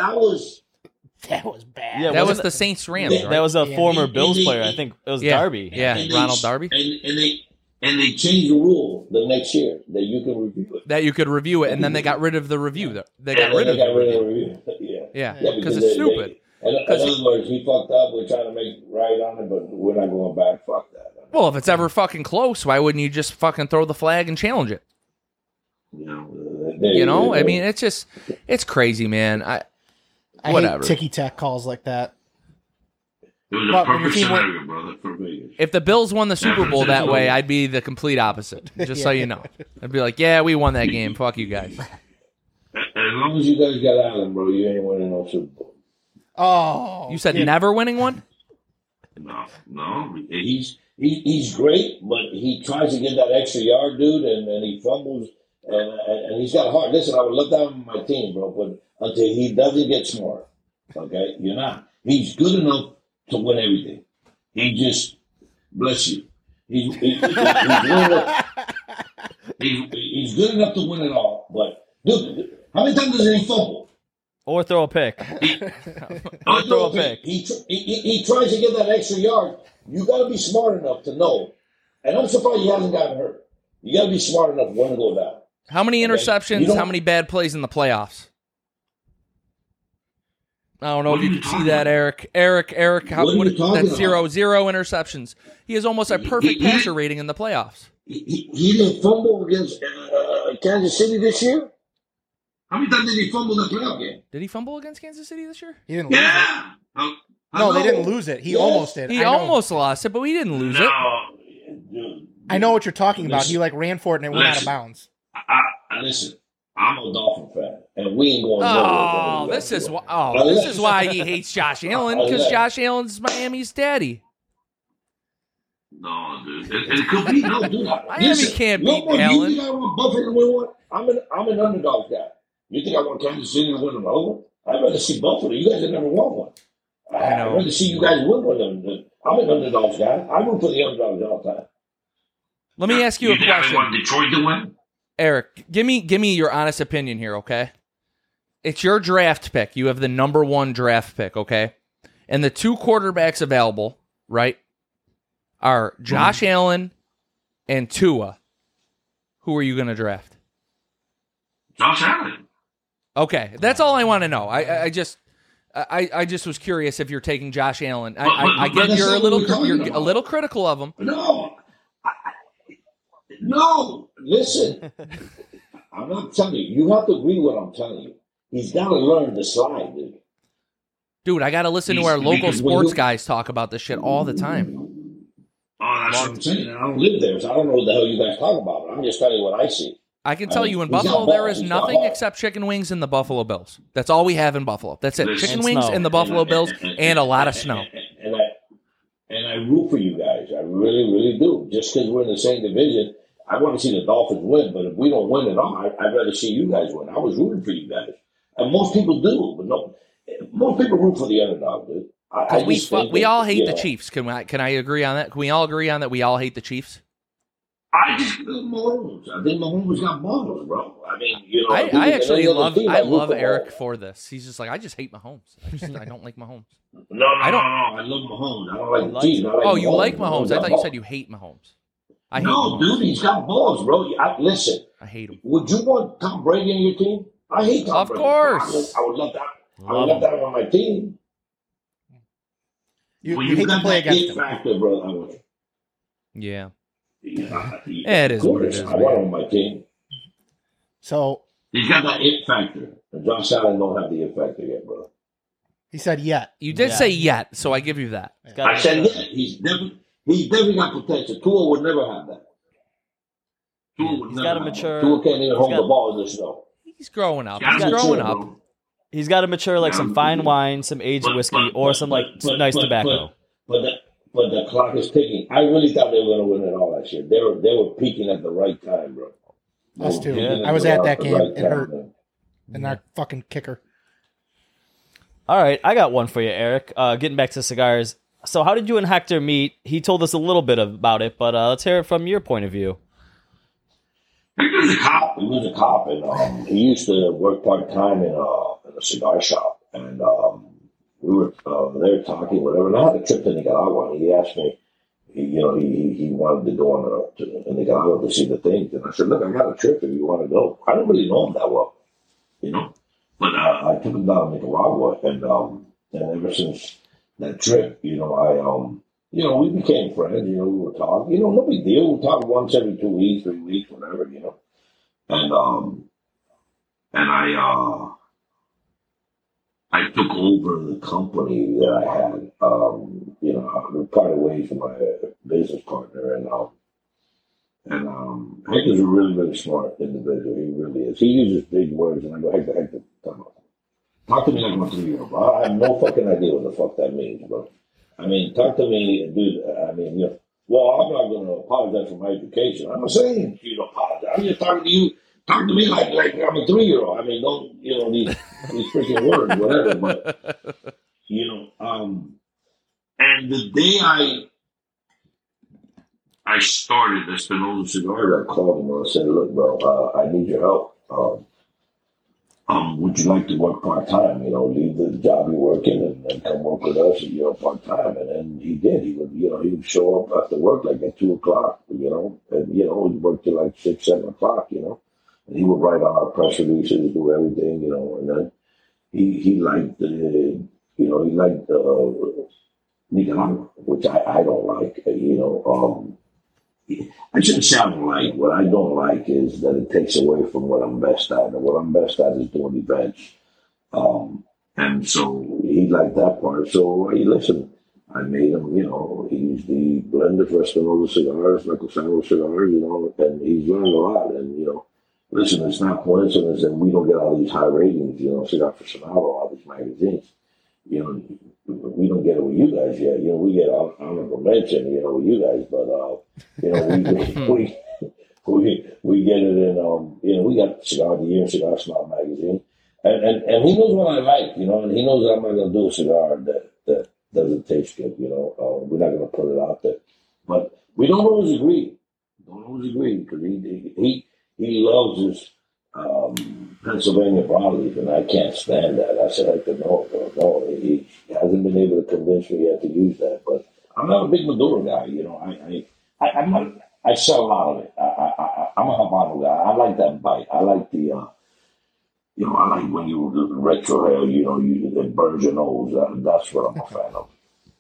was bad. Yeah, that was the Saints Rams. Right? That was a former Bills player. I think it was Darby. Yeah, Ronald Darby. And they changed the rule the next year that you can review it. And then they got rid of the review. They got rid of the review. Yeah, because it's stupid. In other words, he fucked up. We're trying to make right on it, but we're not going back. Fuck that. Well, if it's ever fucking close, why wouldn't you just fucking throw the flag and challenge it? I mean, it's crazy, man. I hate ticky-tack calls like that. It was a perfect scenario, brother, for Vegas. If the Bills won the Super Bowl that way, I'd be the complete opposite, just so you know. I'd be like, yeah, we won that game. Fuck you guys. As long as you guys got Allen, bro, you ain't winning no Super Bowl. Oh. You said never winning one? No. He's great, but he tries to get that extra yard, dude, and he fumbles, and he's got a heart. Listen, I would love to have him on my team, bro, but until he doesn't get smart, okay? You're not. He's good enough to win everything. He just, bless you. He's good enough to win it all, but, dude, how many times does he fumble? Or throw a pick. He tries to get that extra yard. You got to be smart enough to know. And I'm surprised he hasn't gotten hurt. You got to be smart enough when to go down. How many interceptions, how many bad plays in the playoffs? I don't know if you can see that, Eric. Eric, that's 0 interceptions. He has almost a perfect passer rating in the playoffs. He didn't fumble against Kansas City this year? How many times did he fumble in the playoff game? Did he fumble against Kansas City this year? He didn't lose it. No, they didn't lose it. He almost did. He almost lost it, but we didn't lose it. Dude, I know what you're talking about. He ran for it and it went out of bounds. Listen, I'm a Dolphin fan, and we ain't going nowhere. This is why he hates Josh Allen, because Josh Allen's Miami's daddy. No, dude. It could be. No, dude. Miami can't beat Allen. You think I want Buffalo to win one? I'm an underdog guy. You think I want Kansas City to win another? I'd rather see Buffalo. You guys have never won one. I'd rather see you guys win one of them. I'm an underdog guy. I root for the underdogs all the time. Let me ask you a question. You want Detroit to win? Eric, give me your honest opinion here, okay? It's your draft pick. You have the number 1 draft pick, okay? And the 2 quarterbacks available, right, are Josh Allen and Tua. Who are you going to draft? Josh Allen. Okay, that's all I want to know. I just was curious if you're taking Josh Allen. I get you're a little critical of him. No, listen. I'm not telling you. You have to agree with what I'm telling you. He's got to learn to slide, dude. Dude, I got to listen to our local sports guys talk about this shit all the time. Oh, that's what I'm saying. I don't live there, so I don't know what the hell you guys talk about. I'm just telling you what I see. I can tell you in Buffalo, there is nothing except chicken wings and the Buffalo Bills. That's all we have in Buffalo. That's it. Chicken wings and the Buffalo Bills and a lot of snow. And I root for you guys. I really, really do. Just because we're in the same division, I want to see the Dolphins win. But if we don't win at all, I'd rather see you guys win. I was rooting for you guys. And most people do, but no. Most people root for the underdog, dude. We all hate the Chiefs. Can I agree on that? Can we all agree on that? We all hate the Chiefs. I just love Mahomes. I think Mahomes got balls, bro. I mean, you know, I actually love I love Eric for this. He's just like, I just hate Mahomes. I don't like Mahomes. No. I don't- I love Mahomes. I don't like the Like- team. I like Oh, you like Mahomes Mahomes? I got thought you balls. said you hate Mahomes. I hate No, Mahomes. dude, he's got balls, bro. Listen, I hate him. would you want Tom Brady on your team? I hate Tom Of Brady. course. I would love that. I Love would love him. that on my team. You When hate to got play that against it him. factor, bro, I would. Yeah. It is what it is, I want man. him on my team. So He's got that it factor. And Josh Allen don't have the it factor yet, bro. he said yet. You did Yeah. say yet, so I give you that. He's got I said yeah. He's definitely got potential. Tua would never have that. Tua would He's never gotta have mature. that. Tua can't even He's hold got- the ball in the snow. He's growing up. Gotta He's mature, growing up. bro. He's got to mature like some fine wine, some aged whiskey, or some like nice tobacco. But the clock is ticking. I really thought they were going to win it all last year. They were peaking at the right time, bro. They Us were too. peaking I was at that the game. right It time, hurt. man. And our fucking kicker. All right, I got one for you, Eric. Getting back to cigars. So, how did you and Hector meet? He told us a little bit about it, but let's hear it from your point of view. He was a cop. He was a cop, and he used to work part time in a cigar shop. And we were there talking, whatever. And I had a trip to Nicaragua. And he asked me, he wanted to go on to Nicaragua to see the things. And I said, look, I got a trip if you want to go. I don't really know him that well, you know. But I took him down to Nicaragua, and ever since that trip, we became friends. We would talk. No big deal. We talk once every 2 weeks, 3 weeks, whatever. And I took over the company that I had. We parted ways with my business partner, and Hector's a really, really smart individual. He really is. He uses big words, and I go, Hector, talk to me like I'm a 3-year-old, bro. I have no fucking idea what the fuck that means, bro. I mean, talk to me, dude. Well, I'm not going to apologize for my education. I'm not saying you don't apologize. I'm just talking to you. Talk to me like I'm a 3-year-old. I mean, don't, these freaking words, whatever. But, and the day I started Espinosa Cigars, I called him and I said, look, bro, I need your help. Would you like to work part-time? Leave the job you're working and come work with us, part-time. And then he did. He would show up after work like at 2 o'clock, and, he'd work till like 6, 7 o'clock, and he would write our press releases, do everything, and then he liked Nicaragua, which I don't like, I shouldn't say I don't like. What I don't like is that it takes away from what I'm best at. And what I'm best at is doing events. And so he liked that part. So, hey, listen, I made him, he's the blender for Espinosa Cigars, Michael Sandro Cigars, and he's learned a lot. And, listen, it's not coincidence that we don't get all these high ratings, Cigar Aficionado, all these magazines. We don't get it with you guys yet. We get honorable mention, with you guys, but we get it in. We got Cigar of the Year, Cigar Snob magazine, and he knows what I like, and he knows that I'm not going to do a cigar that doesn't taste good. We're not going to put it out there, but we don't always agree. Because he loves his Pennsylvania broadleaf, and I can't stand that. I said, no. He hasn't been able to convince me yet to use that. But I'm not a big Maduro guy, I'm not. I sell a lot of it. I'm a Habano guy. I like that bite. I like the, I like when you the retro hair. It burns your nose. That's what I'm a fan of.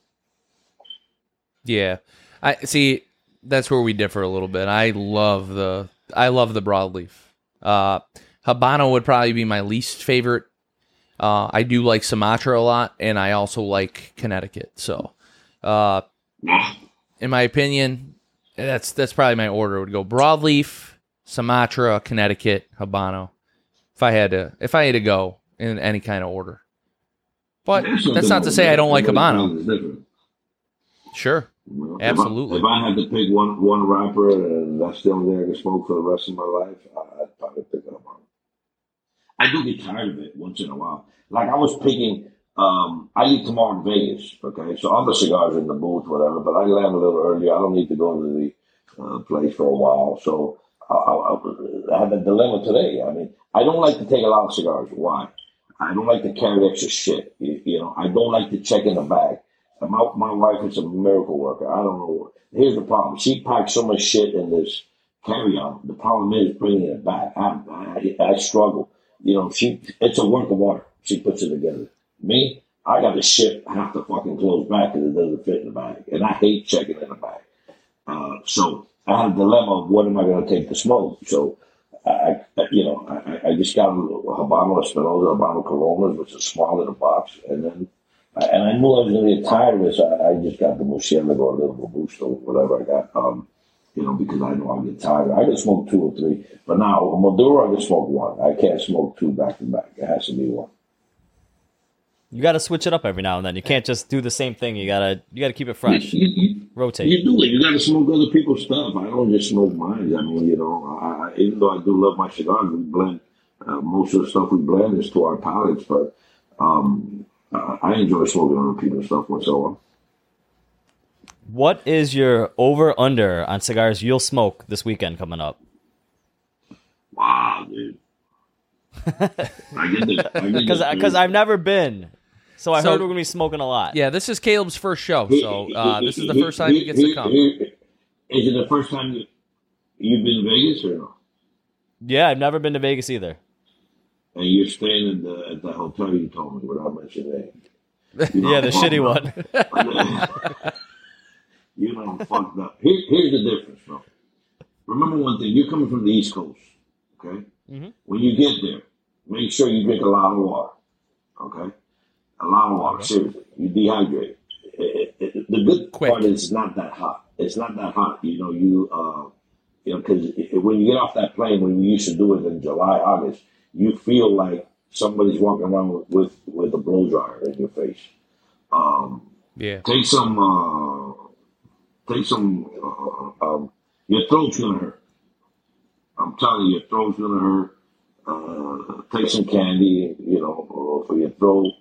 Yeah, I see. That's where we differ a little bit. I love the broadleaf. Habano would probably be my least favorite. I do like Sumatra a lot, and I also like Connecticut. So, in my opinion, that's probably my order. It would go broadleaf, Sumatra, Connecticut, Habano. If I had to go in any kind of order. But that's not to say I don't like Habano. Sure. Absolutely. If I had to pick one wrapper and that's the only thing I can smoke for the rest of my life, I'd probably pick up on it. I do get tired of it once in a while. Like I was picking, I leave tomorrow in Vegas, okay? So all the cigars in the booth, whatever, but I land a little early. I don't need to go to place for a while. So I had a dilemma today. I mean, I don't like to take a lot of cigars. Why? I don't like to carry extra shit. You know, I don't like to check in the bag. And my wife is a miracle worker. I don't know. Here's the problem. She packs so much shit in this carry-on. The problem is bringing it back. I struggle. You know, it's a work of art. She puts it together. Me, I got to ship half the fucking clothes back because it doesn't fit in the bag. And I hate checking in the bag. So I had a dilemma of what am I going to take to smoke. So I just got a Habano Espinosa, Habano Coronas, which is small in a box. And I knew I was going to get tired of this. I just got the Murcielago, a little Robusto, whatever I got. Because I know I'll get tired. I can smoke 2 or 3. But now, Maduro, I can smoke 1. I can't smoke 2 back to back. It has to be 1. You got to switch it up every now and then. You can't just do the same thing. You gotta keep it fresh. Rotate. You do it. You got to smoke other people's stuff. I don't just smoke mine. I mean, even though I do love my cigars, we blend. Most of the stuff we blend is to our palates, but I enjoy smoking other people's stuff once in a while. What is your over-under on cigars you'll smoke this weekend coming up? Wow, dude. Because I've never been. So I heard we're going to be smoking a lot. Yeah, this is Caleb's first show, so this is the first time he gets to come. Is it the first time you've been to Vegas or no? Yeah, I've never been to Vegas either. And you're staying at the hotel you told me without mentioning name. Yeah, the shitty one. I'm fucked up. Here's the difference, bro. Remember one thing. You're coming from the East Coast, okay? Mm-hmm. When you get there, make sure you drink a lot of water, okay? A lot of water, seriously. You dehydrate. The good part is it's not that hot. It's not that hot. Because when you get off that plane, when we used to do it in July, August, you feel like somebody's walking around with a blow dryer in your face. Take some. Your throat's gonna hurt. I'm telling you, your throat's gonna hurt. Take some candy, for your throat.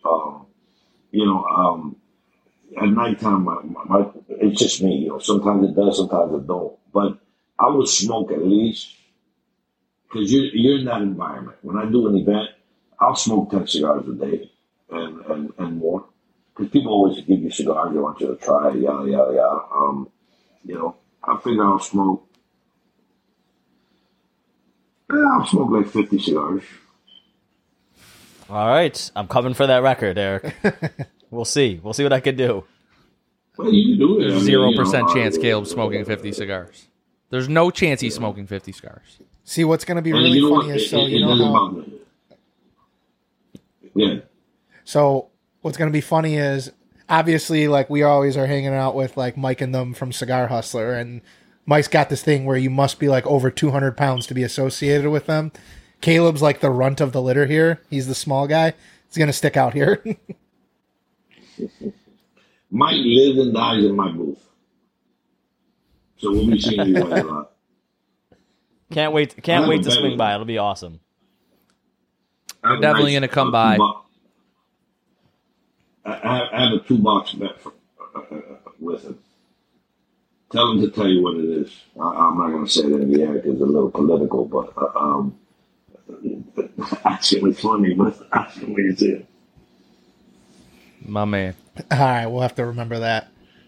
At nighttime, it's just me. Sometimes it does, sometimes it don't. But I will smoke at least, because you're in that environment. When I do an event, I'll smoke 10 cigars a day and more. Because people always give you cigars, they want you to try, yada, yada, yada. I figure I'll smoke like 50 cigars. All right. I'm coming for that record, Eric. We'll see. We'll see what I can do. Well, you can do it. 0% chance Caleb's smoking 50 cigars. There's no chance he's smoking 50 cigars. See, what's going to be really funny is, Yeah. So what's going to be funny is, obviously, like, we always are hanging out with, like, Mike and them from Cigar Hustler, and Mike's got this thing where you must be, like, over 200 pounds to be associated with them. Caleb's, like, the runt of the litter here. He's the small guy. He's going to stick out here. Mike lives and dies in my booth. So we'll be seeing you quite a lot. Can't wait to swing by. It'll be awesome. We're definitely going to come by. I have a 2-box bet with him. Tell him to tell you what it is. I'm not going to say that in the air because it's a little political, but actually funny, but ask him when you see it. My man. All right, we'll have to remember that.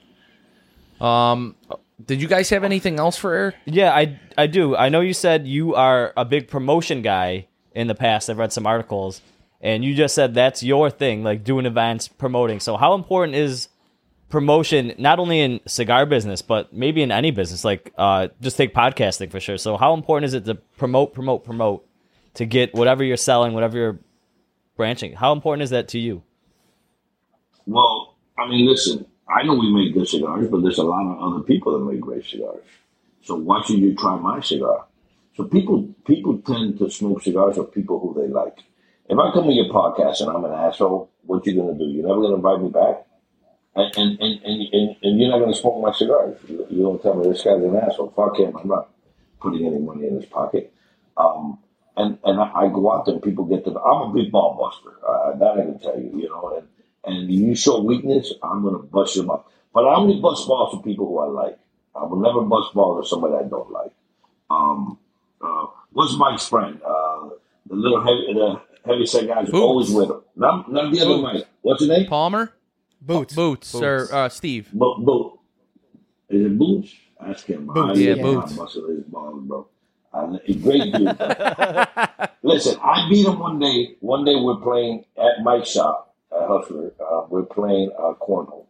Did you guys have anything else for Eric? Yeah, I do. I know you said you are a big promotion guy in the past. I've read some articles. And you just said that's your thing, like doing events, promoting. So how important is promotion, not only in cigar business, but maybe in any business? Like, just take podcasting for sure. So how important is it to promote to get whatever you're selling, whatever you're branching? How important is that to you? Well, I mean, listen, I know we make good cigars, but there's a lot of other people that make great cigars. So why should you try my cigar? So people tend to smoke cigars of people who they like. If I come to your podcast and I'm an asshole, what you gonna do? You're never gonna invite me back, and you're not gonna smoke my cigars. You don't tell me this guy's an asshole. Fuck him. I'm not putting any money in his pocket. And I go out there and people get to. I'm a big ball buster. That I can tell you. And you show weakness, I'm gonna bust your mouth. But I only bust balls for people who I like. I will never bust balls to somebody I don't like. What's Mike's friend? The little heavy set guys are always with him. Not the other Mike. What's his name? Palmer? Boots. Boots. Or Steve. Boot. Is it Boots? Ask him. Boots. Yeah, Boots. Busted his balls, bro. Great dude. Listen, I beat him one day. One day we're playing at Mike's shop at Hustler. We're playing cornhole,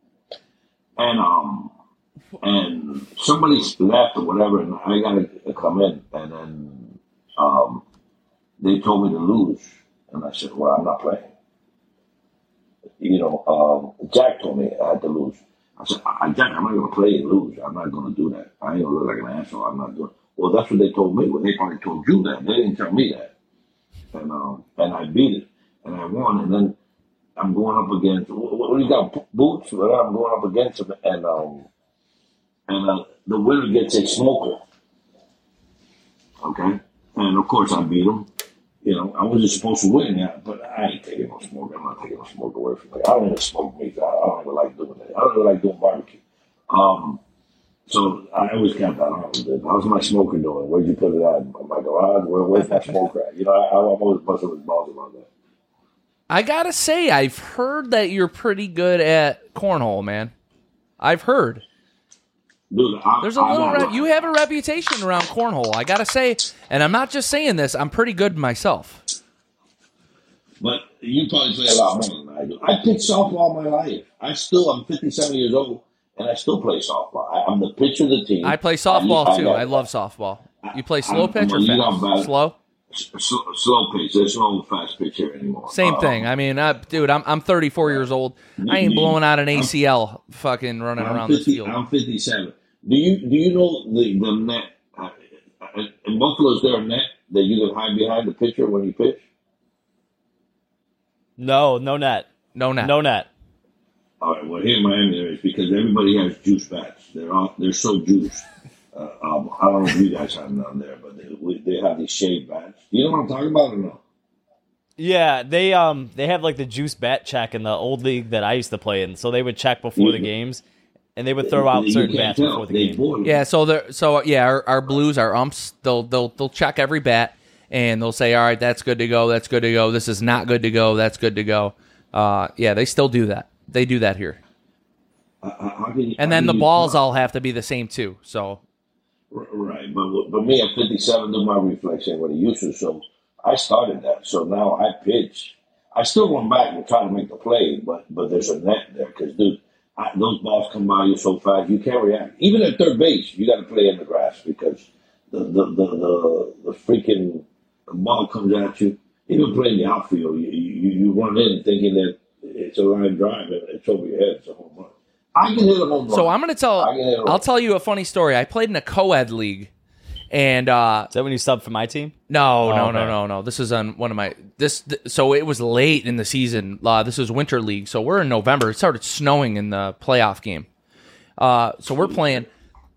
and somebody left or whatever, and I gotta come in, and then they told me to lose, and I said, "Well, I'm not playing." Jack told me I had to lose. I said, Jack, I'm not going to play and lose. I'm not going to do that. I ain't going to look like an asshole. I'm not doing it. Well, that's what they told me. Well, they probably told you that. They didn't tell me that. And I beat it. And I won. And then I'm going up against, what do you got, Boots? Well, I'm going up against him. And the winner gets a smoker. Okay? And, of course, I beat him. I wasn't supposed to win that, but I ain't taking no smoke. I'm not taking no smoke away from me. I don't even smoke meat. I don't even like doing that. I don't even like doing barbecue. So I always kept that on. How's my smoker doing? Where'd you put it at? In my garage? Where's my smoker at? I'm always busting his balls about that. I gotta say, I've heard that you're pretty good at cornhole, man. I've heard. Dude, There's a little. You have a reputation around cornhole. I gotta say, and I'm not just saying this. I'm pretty good myself. But you probably play a lot more than I do. I played softball all my life. I'm 57 years old, and I still play softball. I'm the pitcher of the team. I play softball too. I love softball. You play slow pitch or fast? Slow. Slow pitch. There's no fast pitch here anymore. Same thing. I mean, dude, I'm 34 years old. I ain't blowing out an ACL fucking running around this field. I'm 57. Do you know the net? In Buffalo, is there a net that you can hide behind the pitcher when you pitch? No net. No net. All right. Well, here in Miami there is, because everybody has juice bats. They're so juiced. I don't know if you guys have them down there, but they have these shaved bats. Do you know what I'm talking about or no? Yeah, they have like the juice bat check in the old league that I used to play in. So they would check before the games, and they would throw out certain bats before the game. Yeah, our Blues, our umps, they'll check every bat, and they'll say, all right, that's good to go, that's good to go, this is not good to go, that's good to go. Yeah, they still do that. They do that here. And then the balls all have to be the same too. So, right, but me at 57 do my reflex ain't what it used to. So I started that. So now I pitch. I still run back and try to make the play, but there's a net there because dude, those balls come by you so fast you can't react. Even at third base, you got to play in the grass because the freaking ball comes at you. Even playing the outfield, you run in thinking that it's a line drive and it's over your head. It's a home run. I can hit a home run. So I'll tell you a funny story. I played in a co-ed league, and is that when you subbed for my team? No. This is on one of my so it was late in the season. This was winter league, so we're in November. It started snowing in the playoff game. So we're playing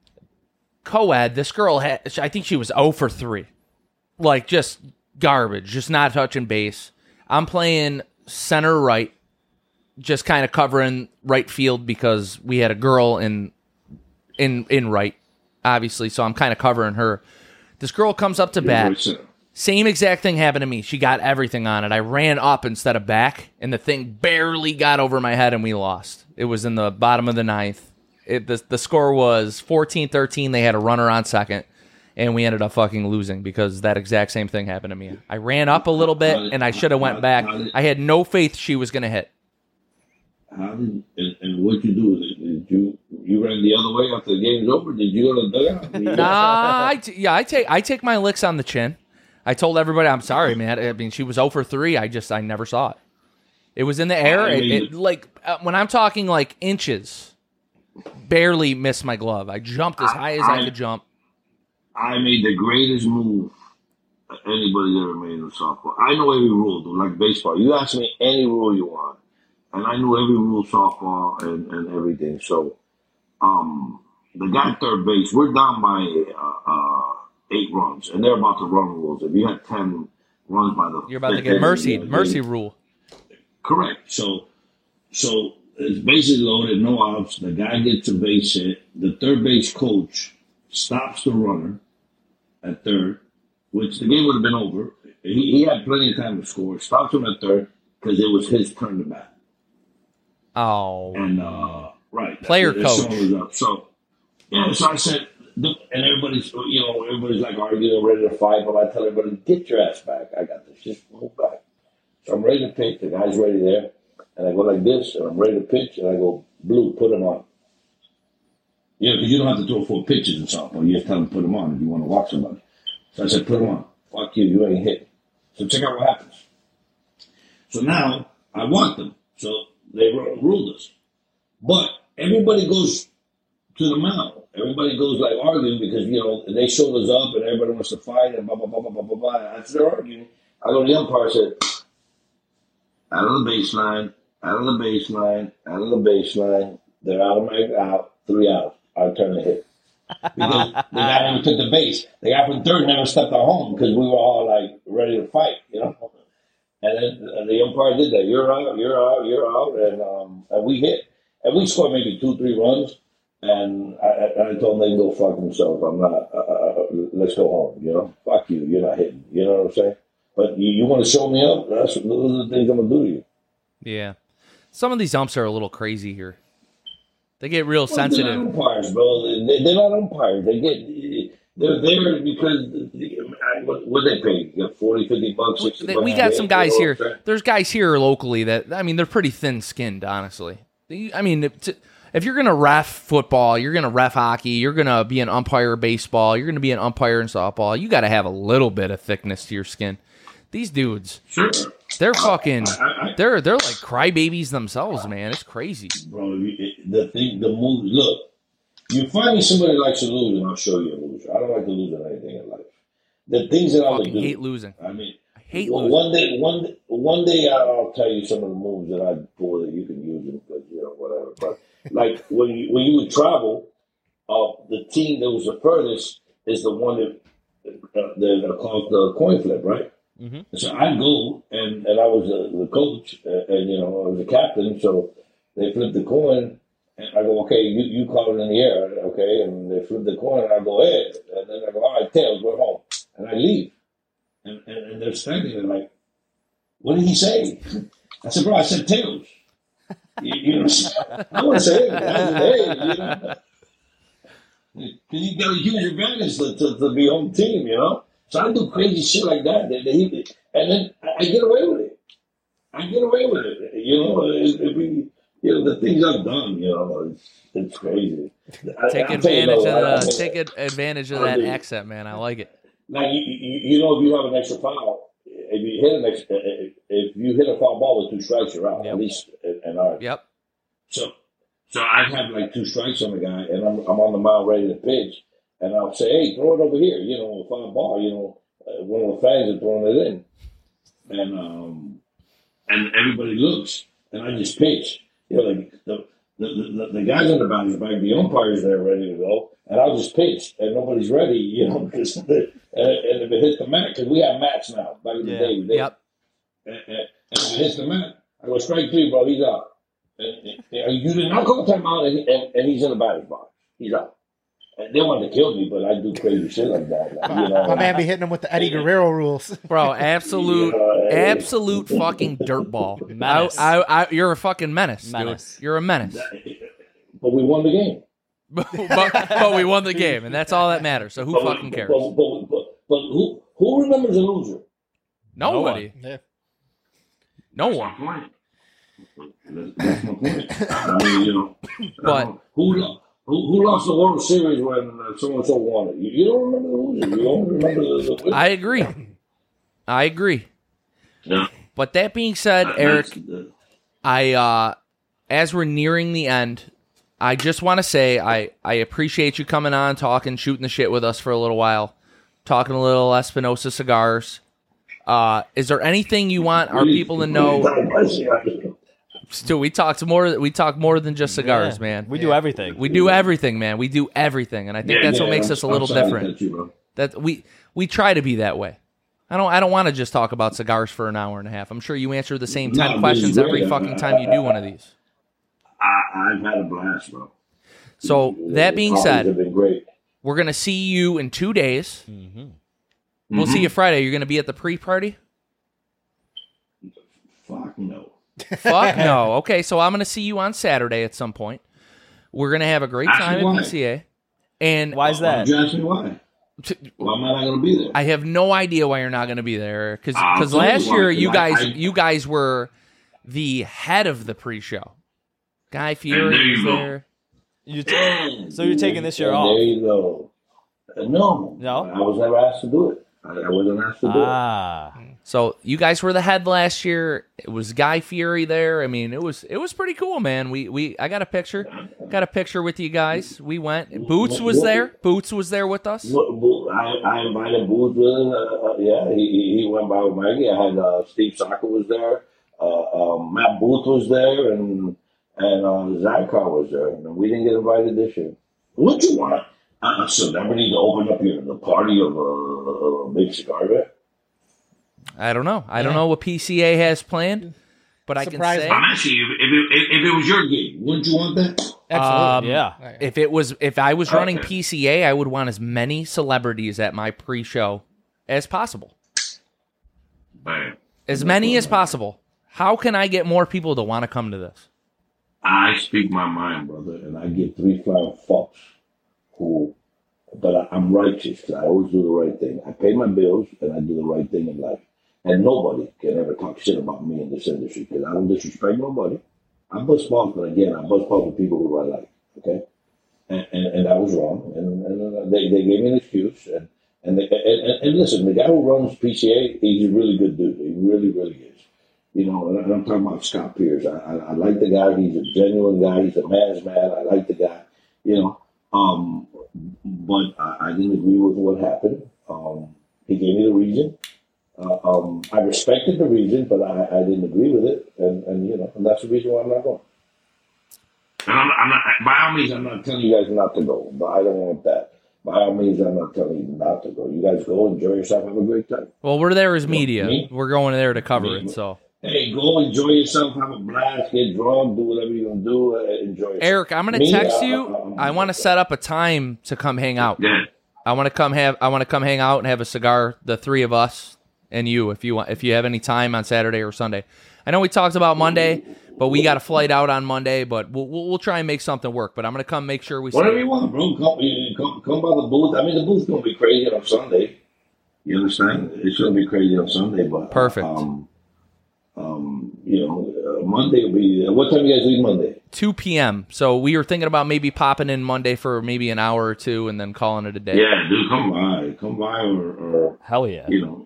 co-ed. This girl I think she was 0 for 3, like just garbage, just not touching base. I'm playing center right, just kind of covering right field because we had a girl in right, obviously, so I'm kind of covering her. This girl comes up to bat. Same exact thing happened to me. She got everything on it. I ran up instead of back, and the thing barely got over my head, and we lost. It was in the bottom of the ninth. The score was 14-13. They had a runner on second, and we ended up fucking losing because that exact same thing happened to me. I ran up a little bit, and I should have went back. I had no faith she was going to hit. How did and what you do? Did you ran the other way after the game's over? Did you go to the dugout? Nah, I take my licks on the chin. I told everybody, I'm sorry, man. I mean, she was 0 for 3. I never saw it. It was in the air. When I'm talking like inches, barely missed my glove. I jumped as high as I could jump. I made the greatest move anybody's ever made in softball. I know every rule, dude, like baseball. You ask me any rule you want. And I knew every rule softball and everything. So, the guy at third base, we're down by 8 runs, and they're about to run rules. If you had 10 runs by the you're about to get mercy rule. Correct. So it's basically loaded, no outs. The guy gets a base hit. The third base coach stops the runner at third, which the game would have been over. He had plenty of time to score. Stops him at third because it was his turn to bat. Oh. And right, Player the coach. song was up. So yeah, so I said, and everybody's like arguing, ready to fight. But I tell everybody, get your ass back. I got this. Just move back. So I'm ready to pitch. The guy's ready there, and I go like this, and I'm ready to pitch, and I go, Blue, put him on. Yeah, because you don't have to throw 4 pitches in softball. You just tell them to put him on if you want to walk somebody. So I said, put him on. Fuck you, you ain't hit. So check out what happens. So now I walked them. So they ruled us. But everybody goes to the mound. Everybody goes like arguing because, they showed us up and everybody wants to fight and blah, blah, blah, blah, blah, blah, blah. After they're arguing, I go to the umpire and said, out of the baseline, out of the baseline, out of the baseline. They're out, 3 outs. I turn the hit. Because the guy never took the base. The guy from third never stepped on home because we were all like ready to fight, And then the umpire did that. You're out, you're out, you're out. And we hit. And we scored maybe 2-3 runs. And I told them they can go fuck themselves. I'm not, let's go home, Fuck you, you're not hitting. You know what I'm saying? But you want to show me up? Those are the things I'm going to do to you. Yeah. Some of these umps are a little crazy here. They get real sensitive. They're not umpires, bro. They're not umpires. They're there because what they pay? You got 40, 50 bucks, 60 bucks. We got some guys here. There's guys here locally that, they're pretty thin-skinned, honestly. If you're going to ref football, you're going to ref hockey, you're going to be an umpire in baseball, you're going to be an umpire in softball, you got to have a little bit of thickness to your skin. These dudes, sure. They're fucking, they're like crybabies themselves, man. It's crazy. Bro, the move, look, you find me somebody that likes to lose, and I'll show you a loser. I don't like to lose in anything in life. The things that I would do. I hate losing. I hate losing. One day I'll tell you some of the moves that I pull that you can use them, but whatever. But like when you would travel, the team that was the furthest is the one that they're called the coin flip, right? Mm-hmm. So I'd go, and I was the coach, and I was the captain, so they flipped the coin, and I go, okay, you call it in the air, okay, and they flip the coin, and I go, head, and then I go, all right, tails, we're home, and I leave, and they're standing there like, what did he say? I said, bro, I said tails. I want to say head, because you got a huge advantage to be on team, So I do crazy shit like that, and then I get away with it. The things I've done, it's crazy. Take advantage of that accent, man. I like it. Now if you have an extra foul, if you hit a foul ball with 2 strikes, you're out. Yep. At least an hour. Yep. So I'd have like 2 strikes on the guy, and I'm on the mound ready to pitch. And I'll say, hey, throw it over here, a foul ball, one of the fans are throwing it in. And everybody looks, and I just pitch. Like the guys on the batter's back, the umpire's there ready to go, and I'll just pitch, and nobody's ready, because and if it hits the mat, because we have mats now, back in the day we did. Yep. And if it hits the mat, I go, strike 3, bro, he's out. And you did not call timeout, and he's in the batter's box. He's out. They wanted to kill me, but I do crazy shit like that. My man be hitting him with the Eddie Guerrero rules. Bro, absolute fucking dirtball. Menace. You're a fucking menace, dude. You're a menace. But we won the game. but we won the game, and that's all that matters. So who fucking cares? But who remembers a loser? Nobody. No one. That's my point. But Who lost the World Series when so-and-so won it? You don't remember the loser. You don't remember the winner. I agree. Yeah. But that being said, Eric, as we're nearing the end, I just want to say I appreciate you coming on, talking, shooting the shit with us for a little while, talking a little Espinosa cigars. Is there anything you want our people to know? Still, we talk more than just cigars, man. We do everything. We do everything, man. We do everything, and I think that's what makes us a little different. That we try to be that way. I don't want to just talk about cigars for an hour and a half. I'm sure you answer the same 10 questions every fucking time you do one of these. I've had a blast, bro. So that being Parties said, have been great. we're gonna see you in 2 days. Mm-hmm. We'll see you Friday. You're gonna be at the pre-party? Fuck no. Fuck no. Okay, so I'm gonna see you on Saturday at some point. We're gonna have a great Ask time me at why. PCA. And Why is that? You ask me why? Why am I not going to be there? I have no idea why you're not going to be there because I'll tell last you why, year 'cause you guys were the head of the pre-show. Guy And Fieri there was you go. there. So you're taking this year And off? There you go. No. No? I was never asked to do it. I wasn't asked to do it. Ah. So you guys were the head last year. It was Guy Fieri there. I mean, it was pretty cool, man. I got a picture. Got a picture with you guys. We went. Boots was there. Boots was there with us. I invited Boots with him. Yeah, he went by with Maggie. I had Steve Saka was there. Matt Booth was there, and Zycar was there. And we didn't get invited this year. What you want? A celebrity to open up the party of a big cigar there? I don't know. I don't know what PCA has planned, but I can Surprise say me. I'm actually, if it was your gig, wouldn't you want that? Absolutely. Yeah. if I was running PCA, I would want as many celebrities at my pre-show as possible. Man, As many as possible. How can I get more people to want to come to this? I speak my mind, brother, and I get 3 flying fucks but I'm righteous because I always do the right thing. I pay my bills and I do the right thing in life. And nobody can ever talk shit about me in this industry because I don't disrespect nobody. I bust balls, but again, I bust balls with people who I like, okay? And that was wrong. And they gave me an excuse. And listen, the guy who runs PCA, he's a really good dude. He really, really is. You know, and I'm talking about Scott Pierce. I like the guy. He's a genuine guy. He's a man's man. I like the guy, you know. But I didn't agree with what happened. He gave me the reason. I respected the reason, but I didn't agree with it, and you know, and that's the reason why I'm not going. And I'm not. By all means, I'm not telling you guys not to go. But I don't want that. By all means, I'm not telling you not to go. You guys go, enjoy yourself, have a great time. Well, we're there as media. Me? We're going there to cover Me? it, so. Hey, go enjoy yourself, have a blast, get drunk, do whatever you're gonna do, enjoy yourself. Eric, I'm going to text you. I want to set up a time to come hang out. Yeah. I want to come hang out and have a cigar, the three of us and you, if you have any time on Saturday or Sunday. I know we talked about Monday, but we got a flight out on Monday, but we'll try and make something work. But I'm going to come make sure we see Whatever you. you want, bro. Come by the booth. I mean, the booth's gonna be crazy on Sunday. You understand? It's gonna be crazy on Sunday, but Perfect. You know, Monday will be. What time you guys leave Monday? 2 p.m. So we were thinking about maybe popping in Monday for maybe an hour or two and then calling it a day. Yeah, dude, come by, or Hell yeah. you know,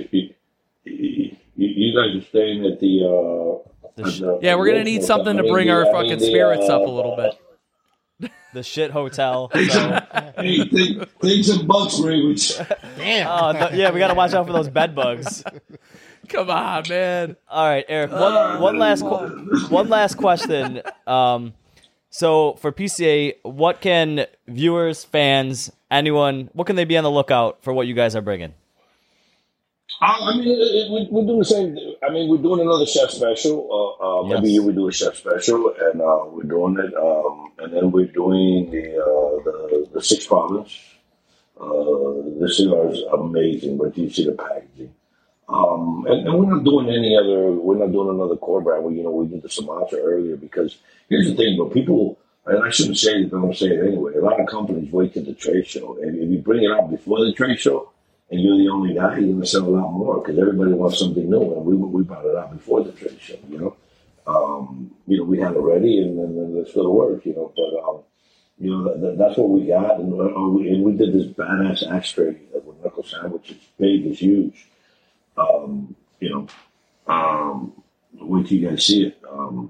you guys are staying at the. Yeah, we're going to need something to bring our fucking spirits up a little bit. The shit hotel. So. Hey, take some bucks, Ray. Damn. Yeah, we got to watch out for those bed bugs. Come on, man. All right, Eric. One last question. So for PCA, what can viewers, fans, anyone, what can they be on the lookout for? What you guys are bringing? I mean, we're doing the same. I mean, we're doing another chef special. Yes. Every year we do a chef special, and we're doing it. And then we're doing the Six Province. This cigar is amazing, but you see the packaging. And we're not doing we're not doing another core brand. We did the Sumatra earlier because here's the thing, but people, and I shouldn't say it, but I'm going to say it anyway. A lot of companies wait to the trade show. And if you bring it out before the trade show and you're the only guy, you're going to sell a lot more because everybody wants something new. And we brought it out before the trade show, you know. We had it ready and then let's go to work, you know. But, that's what we got. And we did this badass ashtray with knuckle sandwich. It's big, it's huge. Wait till you guys see it.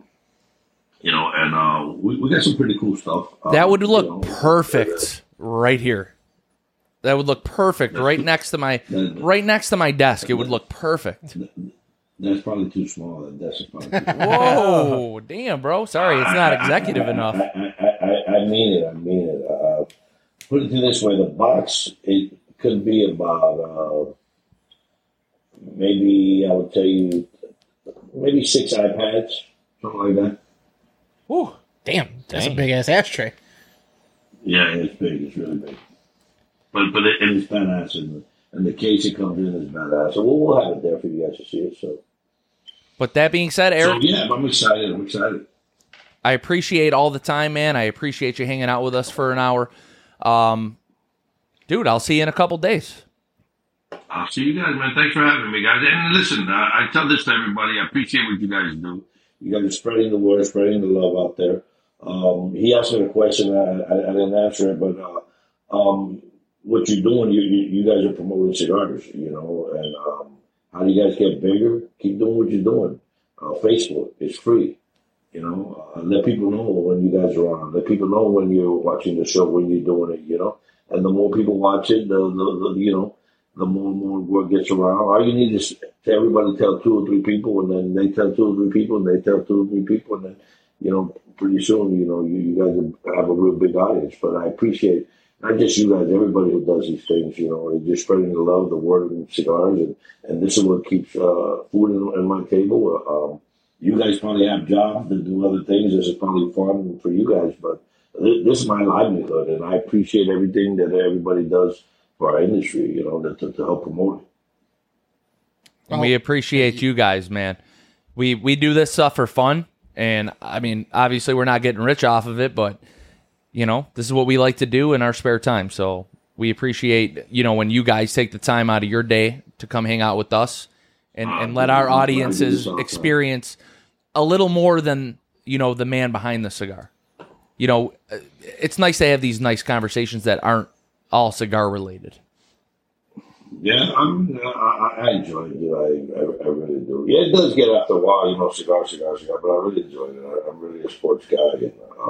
We got some pretty cool stuff. That would look perfect right here. That would look perfect right next to my desk. It would look perfect. That's probably too small. That's probably too small. Whoa, damn, bro. Sorry, it's not executive enough. I mean it. Put it this way: the box it could be about maybe I would tell you maybe 6 iPads, something like that. Whew. Damn, that's a Dang. big ass ashtray. Yeah, it's big. It's really big. But it's badass, and the case it comes in is badass. So we'll have it there for you guys to see it. So, But that being said, Eric, so yeah, I'm excited. I'm excited. I appreciate all the time, man. I appreciate you hanging out with us for an hour. Dude, I'll see you in a couple days. I'll see you guys, man. Thanks for having me, guys. And listen, I tell this to everybody. I appreciate what you guys do. You guys are spreading the word, spreading the love out there. He asked me a question. I didn't answer it, but what you're doing, you guys are promoting cigars, and how do you guys get bigger? Keep doing what you're doing. Facebook, it's free. Let people know when you guys are on. Let people know when you're watching the show, when you're doing it, And the more people watch it, the more and more word gets around. All you need is to everybody tell 2 or 3 people, and then they tell 2 or 3 people, and they tell 2 or 3 people, and then, pretty soon, you guys have a real big audience. But I appreciate not just you guys, everybody who does these things, they're just spreading the love, the word of cigars, and this is what keeps food in my table. You guys probably have jobs to do other things. This is probably fun for you guys, but this is my livelihood, and I appreciate everything that everybody does for our industry, to help promote it. And we appreciate you guys, man. We do this stuff for fun, and I mean, obviously we're not getting rich off of it, but this is what we like to do in our spare time. So we appreciate, when you guys take the time out of your day to come hang out with us and let our audiences experience a little more than, the man behind the cigar. It's nice to have these nice conversations that aren't all cigar related. Yeah, I enjoy it. I really do. Yeah, it does get after a while, cigar, but I really enjoy it. I'm really a sports guy,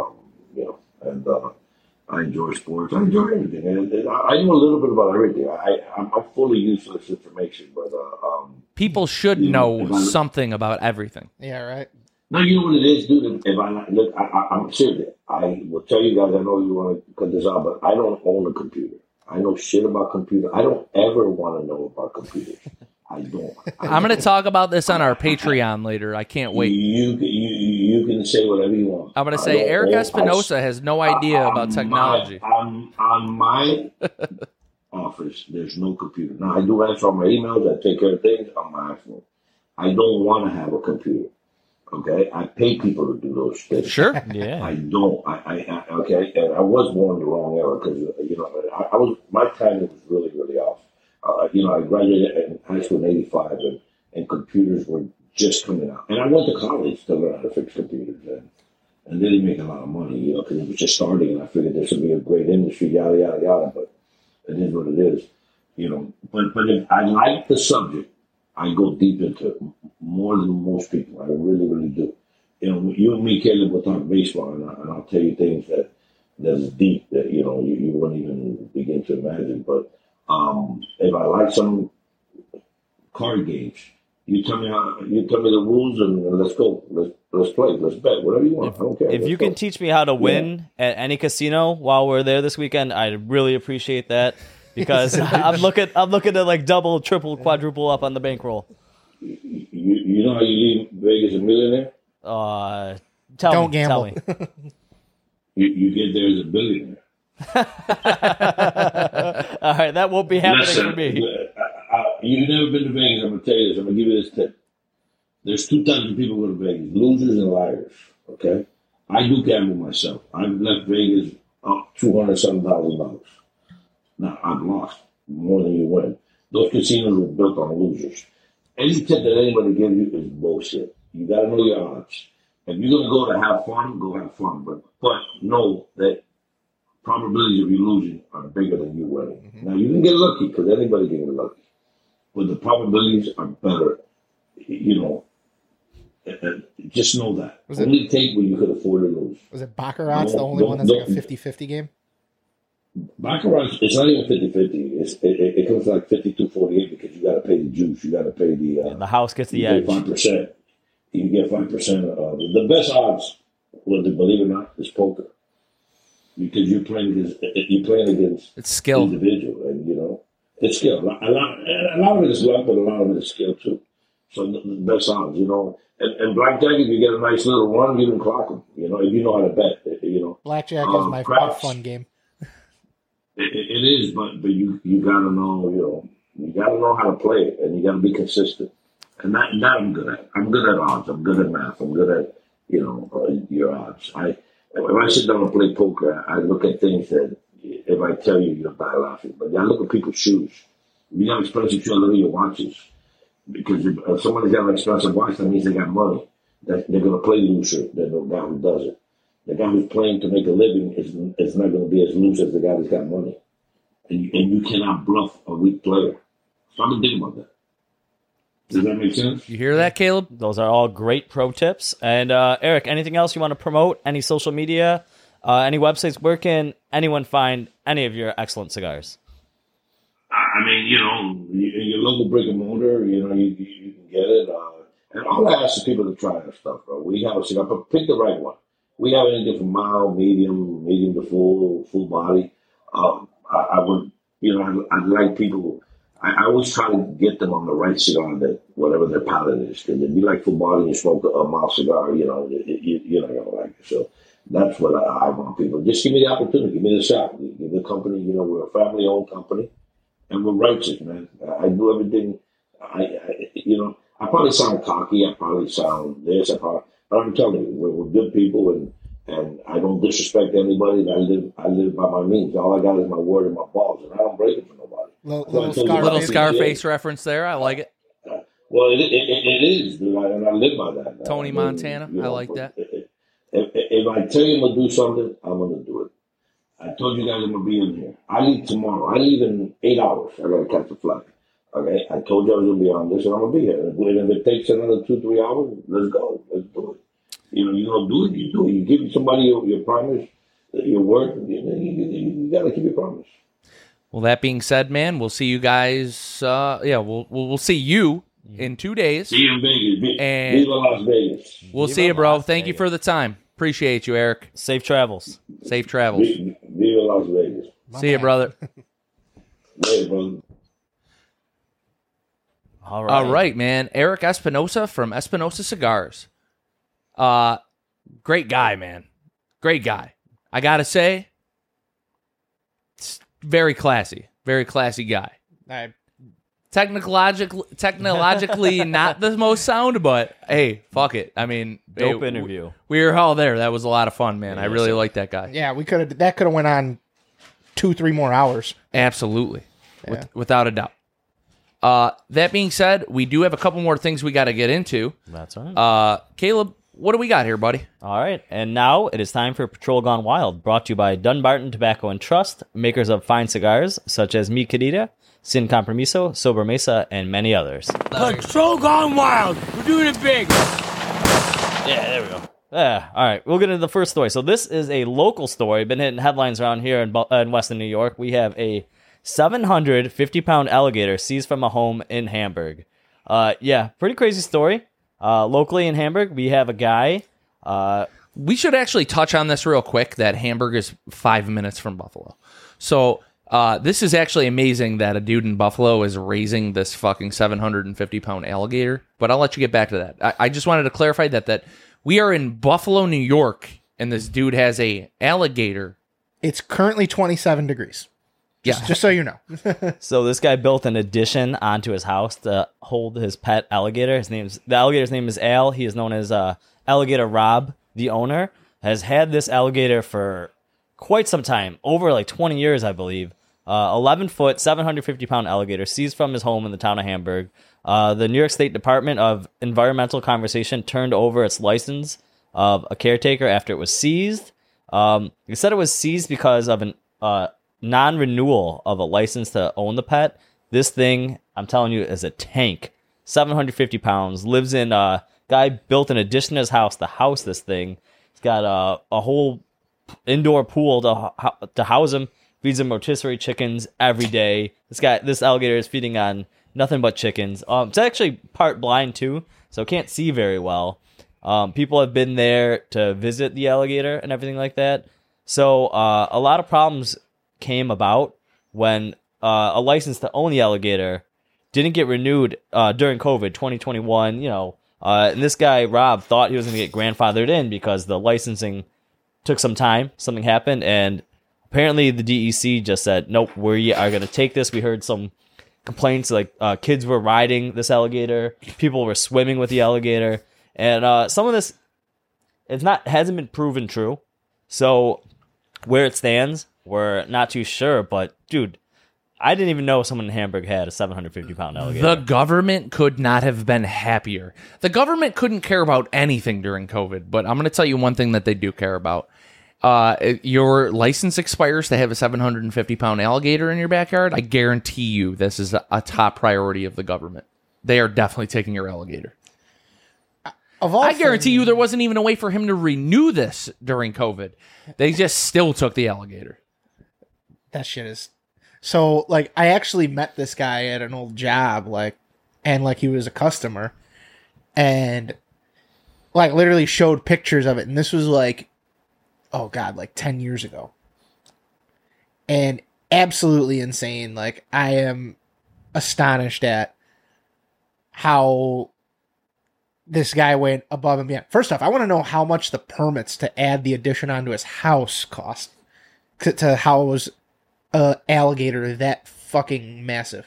and I enjoy sports. I enjoy everything. And I know a little bit about everything. I'm fully useless information, but people should know something about everything. Yeah, right. No, you know what it is, dude. If I'm serious. I will tell you guys. I know you want to cut this out, but I don't own a computer. I know shit about computers. I don't ever want to know about computers. I don't. I'm going to talk about this on our Patreon later. I can't wait. You can say whatever you want. I'm going to say Eric Espinosa has no idea about technology. On my office, there's no computer. Now, I do answer all my emails. I take care of things on my iPhone. I don't want to have a computer. Okay, I pay people to do those things. Sure, yeah. I don't. Okay, and I was born in the wrong era because I was, my timing was really, really off. I graduated in high school in '85, and computers were just coming out. And I went to college to learn how to fix computers, and they didn't make a lot of money, because it was just starting. And I figured this would be a great industry, yada yada yada. But it is what it is, But if I like the subject, I go deep into it more than most people. I really, really do. You and me, Caleb, will talk baseball, and I'll tell you things that's deep that you wouldn't even begin to imagine. But if I like some card games, you tell me the rules, and let's go. Let's play. Let's bet. Whatever you want. I don't care. If you can teach me how to win at any casino while we're there this weekend, I'd really appreciate that. Because I'm looking to like double, triple, quadruple up on the bankroll. You know how you leave Vegas a millionaire? Don't gamble. Tell me. You get there as a billionaire. All right, that won't be happening for me. You've never been to Vegas. I'm going to tell you this. I'm going to give you this tip. There's 2 types of people who go to Vegas: losers and liars. Okay, I do gamble myself. I've left Vegas up $207,000. Now, I've lost more than you win. Those casinos were built on losers. Any tip that anybody gives you is bullshit. You got to know your odds. If you're going to go to have fun, go have fun. But know that probabilities of you losing are bigger than you winning. Mm-hmm. Now, you can get lucky, because anybody can get lucky. But the probabilities are better. Just know that. Only take when you could afford to lose. Was it Baccarat's the only one that's like a 50-50 game? Baccarat, it's not even 50-50. It comes to like 52-48 because you got to pay the juice. You got to pay the house gets the edge. 5%. You get 5% of the best odds. Believe it or not, is poker, because you're playing against it's skill, individual, and it's skill. A lot of it is luck, but a lot of it is skill too. So the best odds, you know. And blackjack, if you get a nice little run, you can clock them. You know, if you know how to bet, you know. Blackjack is my Craps, fun game. it is, but you gotta know, you know, you gotta know how to play it, and you gotta be consistent. And that I'm good at. I'm good at odds. I'm good at math. I'm good at, you know, your odds. When I sit down and play poker, I look at things that if I tell you, you'll die laughing. But I look at people's shoes. If you got expensive shoes, I look at your watches. Because if somebody's got an expensive watch, that means they got money. They're going to play looser than the guy who doesn't. The guy who's playing to make a living is not going to be as loose as the guy who's got money. And you cannot bluff a weak player. So I've been thinking about that. Does that make sense? You hear that, Caleb? Those are all great pro tips. And Eric, anything else you want to promote? Any social media? Any websites? Where can anyone find any of your excellent cigars? I mean, you know, your local brick and mortar, you know, you can get it. And all I ask is people to try our stuff, bro. We have a cigar, but pick the right one. We have anything from mild, medium to full body. I would, you know, I'd like people. I always try to get them on the right cigar that whatever their palate is. Because if you like full body and you smoke a mild cigar, you know, you're not gonna like it. So that's what I want people. Just give me the opportunity, give me the shot. Give the company, you know, we're a family-owned company. And we're righteous, man. I do everything. You know, I probably sound cocky. I probably sound this. But I'm telling you, we're good people, and I don't disrespect anybody. And I live by my means. All I got is my word and my balls, and I don't break it for nobody. Little Scarface reference there. I like it. Well, it is, dude, and I live by that. Tony Montana. I like that. If I tell you I'm gonna do something, I'm gonna do it. I told you guys I'm going to be in here. I leave tomorrow. I leave in 8 hours. I got to catch a flight. Okay? I told you I was going to be on this, and I'm going to be here. And if it takes another 2-3 hours, let's go. Let's do it. You know, you're going to do it, you do it. You give somebody your promise, your word, you got to keep your promise. Well, that being said, man, we'll see you guys. We'll see you in 2 days. See you in Vegas. Viva Las Vegas. We'll see you, bro. Thank you for the time. Appreciate you, Eric. Safe travels. Safe travels. Viva Las Vegas. See you, brother. Hey, brother. All right, man. Eric Espinosa from Espinosa Cigars. Great guy, man. Great guy. I gotta say, very classy guy. Technologically not the most sound, but hey, fuck it. I mean, dope interview. We were all there. That was a lot of fun, man. Yeah, I really like that guy. Yeah, that could have went on 2-3 more hours. Absolutely. Yeah. Without a doubt. That being said, we do have a couple more things we got to get into. That's right. Caleb, what do we got here, buddy? All right, and now it is time for Patrol Gone Wild, brought to you by Dunbarton Tobacco and Trust, makers of fine cigars such as Mi Querida, Sin Compromiso, Sobremesa, and many others. Patrol Gone Wild! We're doing it big! Yeah, there we go. Yeah, all right, we'll get into the first story. So this is a local story, been hitting headlines around here in Western New York. We have a 750-pound alligator seized from a home in Hamburg. Pretty crazy story. Locally in Hamburg, we have a guy. We should actually touch on this real quick, that Hamburg is 5 minutes from Buffalo. So this is actually amazing that a dude in Buffalo is raising this fucking 750-pound alligator. But I'll let you get back to that. I just wanted to clarify that we are in Buffalo, New York, and this dude has a alligator. It's currently 27 degrees. Yeah. Just so you know. So this guy built an addition onto his house to hold his pet alligator. The alligator's name is Al. He is known as Alligator Rob. The owner has had this alligator for quite some time, over like 20 years, I believe. 11-foot, 750-pound alligator seized from his home in the town of Hamburg. The New York State Department of Environmental Conservation turned over its license of a caretaker after it was seized. They said it was seized because of an non-renewal of a license to own the pet. This thing, I'm telling you, is a tank. 750 pounds. Lives in guy built an addition to his house to house this thing. He's got a whole indoor pool to house him. Feeds him rotisserie chickens every day. This alligator is feeding on nothing but chickens. It's actually part blind too, so can't see very well. People have been there to visit the alligator and everything like that. So a lot of problems came about when a license to own the alligator didn't get renewed during COVID 2021. And this guy Rob thought he was going to get grandfathered in because the licensing took some time. Something happened, and apparently the DEC just said, "Nope, we are going to take this." We heard some complaints like kids were riding this alligator, people were swimming with the alligator, and some of this hasn't been proven true. So where it stands, we're not too sure. But dude, I didn't even know someone in Hamburg had a 750-pound alligator. The government could not have been happier. The government couldn't care about anything during COVID, but I'm going to tell you one thing that they do care about. Your license expires to have a 750-pound alligator in your backyard. I guarantee you this is a top priority of the government. They are definitely taking your alligator. I guarantee you there wasn't even a way for him to renew this during COVID. They just still took the alligator. That shit is... So, like, I actually met this guy at an old job, and he was a customer, and, literally showed pictures of it, and this was, oh, God, 10 years ago. And absolutely insane. I am astonished at how this guy went above and beyond. First off, I want to know how much the permits to add the addition onto his house cost to house an alligator that fucking massive.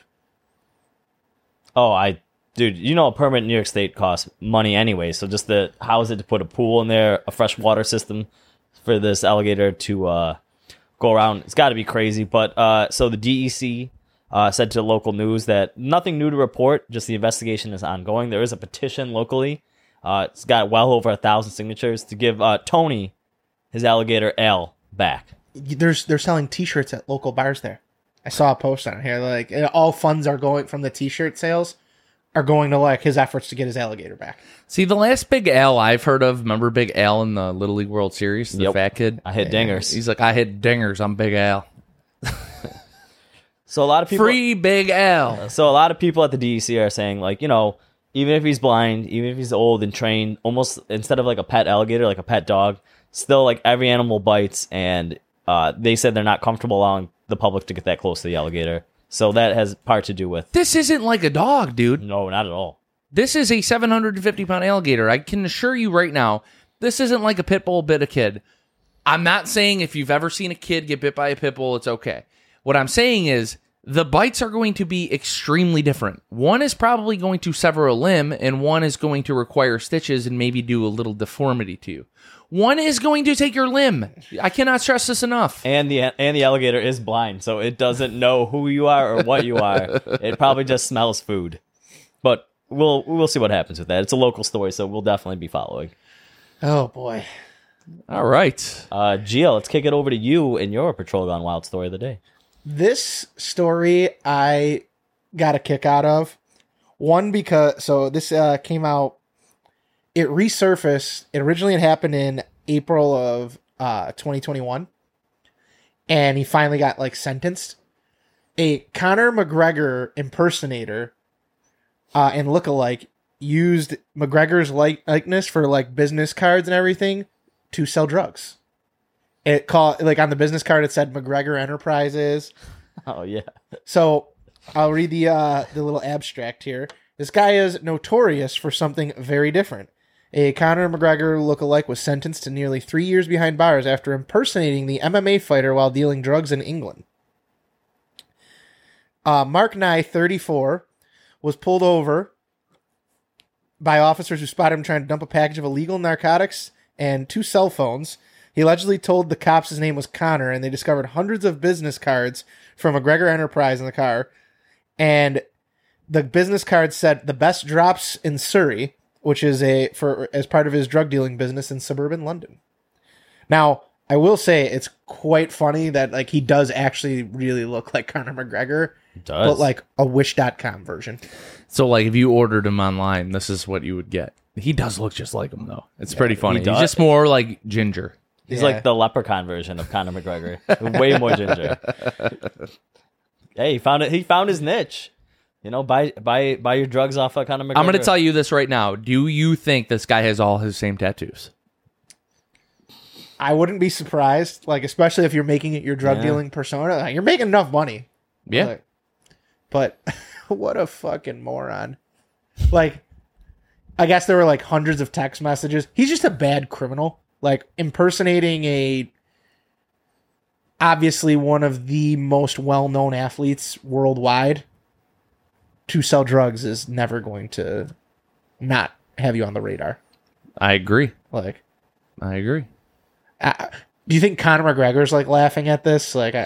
Oh, dude, a permit in New York State costs money anyway. So just to house it, to put a pool in there, a fresh water system for this alligator to go around, it's got to be crazy. But so the DEC said to local news that nothing new to report, just the investigation is ongoing. There is a petition locally. It's got well over 1,000 signatures to give Tony his alligator Al back. They're selling T-shirts at local bars there. I saw a post on here. All funds are going from the T-shirt sales are going to his efforts to get his alligator back. See, the last Big Al I've heard of, remember Big Al in the Little League World Series, the fat kid? I hit dingers. He's like, I hit dingers. I'm Big Al. So a lot of people... Free Big Al. So a lot of people at the DEC are saying, even if he's blind, even if he's old and trained, almost instead of a pet alligator, like a pet dog, still every animal bites, and they said they're not comfortable allowing the public to get that close to the alligator. So that has part to do with... This isn't like a dog, dude. No, not at all. This is a 750-pound alligator. I can assure you right now, this isn't like a pit bull bit a kid. I'm not saying if you've ever seen a kid get bit by a pit bull, it's okay. What I'm saying is the bites are going to be extremely different. One is probably going to sever a limb, and one is going to require stitches and maybe do a little deformity to you. One is going to take your limb. I cannot stress this enough. And the alligator is blind, so it doesn't know who you are or what you are. It probably just smells food. But we'll see what happens with that. It's a local story, so we'll definitely be following. Oh boy. All right. Gio, let's kick it over to you and your Patrol Gone Wild story of the day. This story I got a kick out of. One, because this came out. It resurfaced. It originally had happened in April of 2021, and he finally got sentenced. A Conor McGregor impersonator and lookalike used McGregor's likeness for business cards and everything to sell drugs. It called on the business card it said McGregor Enterprises. Oh yeah. So I'll read the little abstract here. This guy is notorious for something very different. A Conor McGregor lookalike was sentenced to nearly 3 years behind bars after impersonating the MMA fighter while dealing drugs in England. Mark Nye, 34, was pulled over by officers who spotted him trying to dump a package of illegal narcotics and 2 cell phones. He allegedly told the cops his name was Connor, and they discovered hundreds of business cards from McGregor Enterprise in the car. And the business card said the best drops in Surrey, which is as part of his drug dealing business in suburban London. Now, I will say it's quite funny that he does actually really look like Conor McGregor, but a Wish.com version. So if you ordered him online, this is what you would get. He does look just like him though. It's pretty funny. He's just more like Ginger. He's like the leprechaun version of Conor McGregor. Way more ginger. Hey, he found it. He found his niche. Buy your drugs off of Conor McGregor. I'm going to tell you this right now. Do you think this guy has all his same tattoos? I wouldn't be surprised, especially if you're making it your drug dealing persona. You're making enough money. Yeah. But What a fucking moron. Like, I guess there were like hundreds of text messages. He's just a bad criminal. Like, impersonating obviously one of the most well-known athletes worldwide to sell drugs is never going to not have you on the radar. I agree. Like, I agree. do you think Conor McGregor's like laughing at this? Like,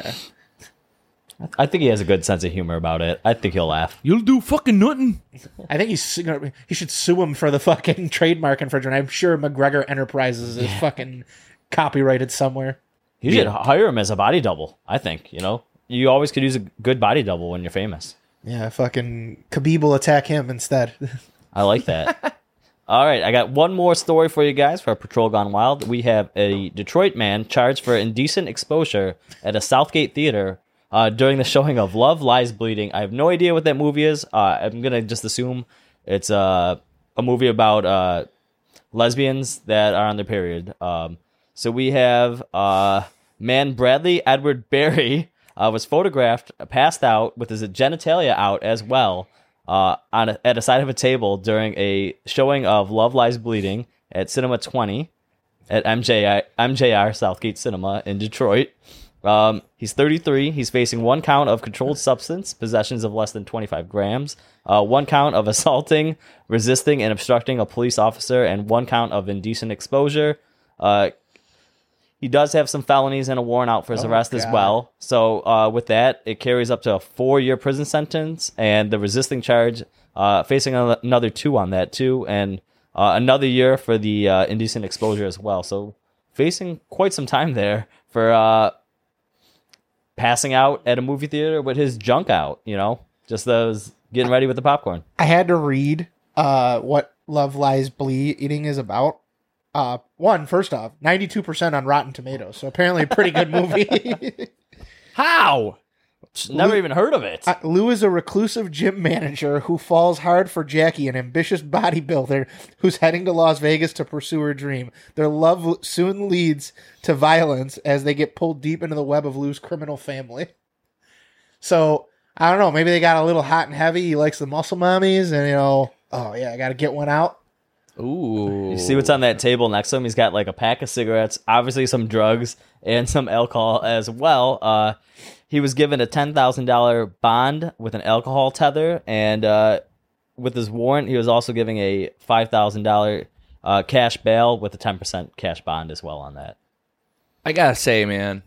I think he has a good sense of humor about it. I think he'll laugh. You'll do fucking nothing. I think he should sue him for the fucking trademark infringement. I'm sure McGregor Enterprises is fucking copyrighted somewhere. You should hire him as a body double, I think. You know, you always could use a good body double when you're famous. Yeah, fucking Khabib will attack him instead. I like that. All right, I got one more story for you guys for Patrol Gone Wild. We have a Detroit man charged for indecent exposure at a Southgate theater during the showing of Love Lies Bleeding. I have no idea what that movie is. I'm going to just assume it's a movie about lesbians that are on their period. So we have man Bradley Edward Barry was photographed passed out with his genitalia out as well at a side of a table during a showing of Love Lies Bleeding at Cinema 20 at MJR Southgate Cinema in Detroit. He's 33. He's facing 1 count of controlled substance, possessions of less than 25 grams, 1 count of assaulting, resisting, and obstructing a police officer, and 1 count of indecent exposure. He does have some felonies and a warrant out for his arrest as well. So with that, it carries up to a 4-year prison sentence, and the resisting charge facing another 2 on that too, and another year for the indecent exposure as well. So facing quite some time there for passing out at a movie theater with his junk out, you know, just those getting ready with the popcorn. I had to read what Love Lies Bleeding is about. First off, 92% on Rotten Tomatoes, so apparently a pretty good movie. How? Never even heard of it. Lou is a reclusive gym manager who falls hard for Jackie, an ambitious bodybuilder who's heading to Las Vegas to pursue her dream. Their love soon leads to violence as they get pulled deep into the web of Lou's criminal family. So, I don't know, maybe they got a little hot and heavy. He likes the muscle mommies, and, you know, oh yeah, I got to get one out. Ooh. You see what's on that table next to him? He's got like a pack of cigarettes, obviously some drugs, and some alcohol as well. He was given a $10,000 bond with an alcohol tether, and with his warrant, he was also giving a $5,000 cash bail with a 10% cash bond as well on that. I gotta say, man,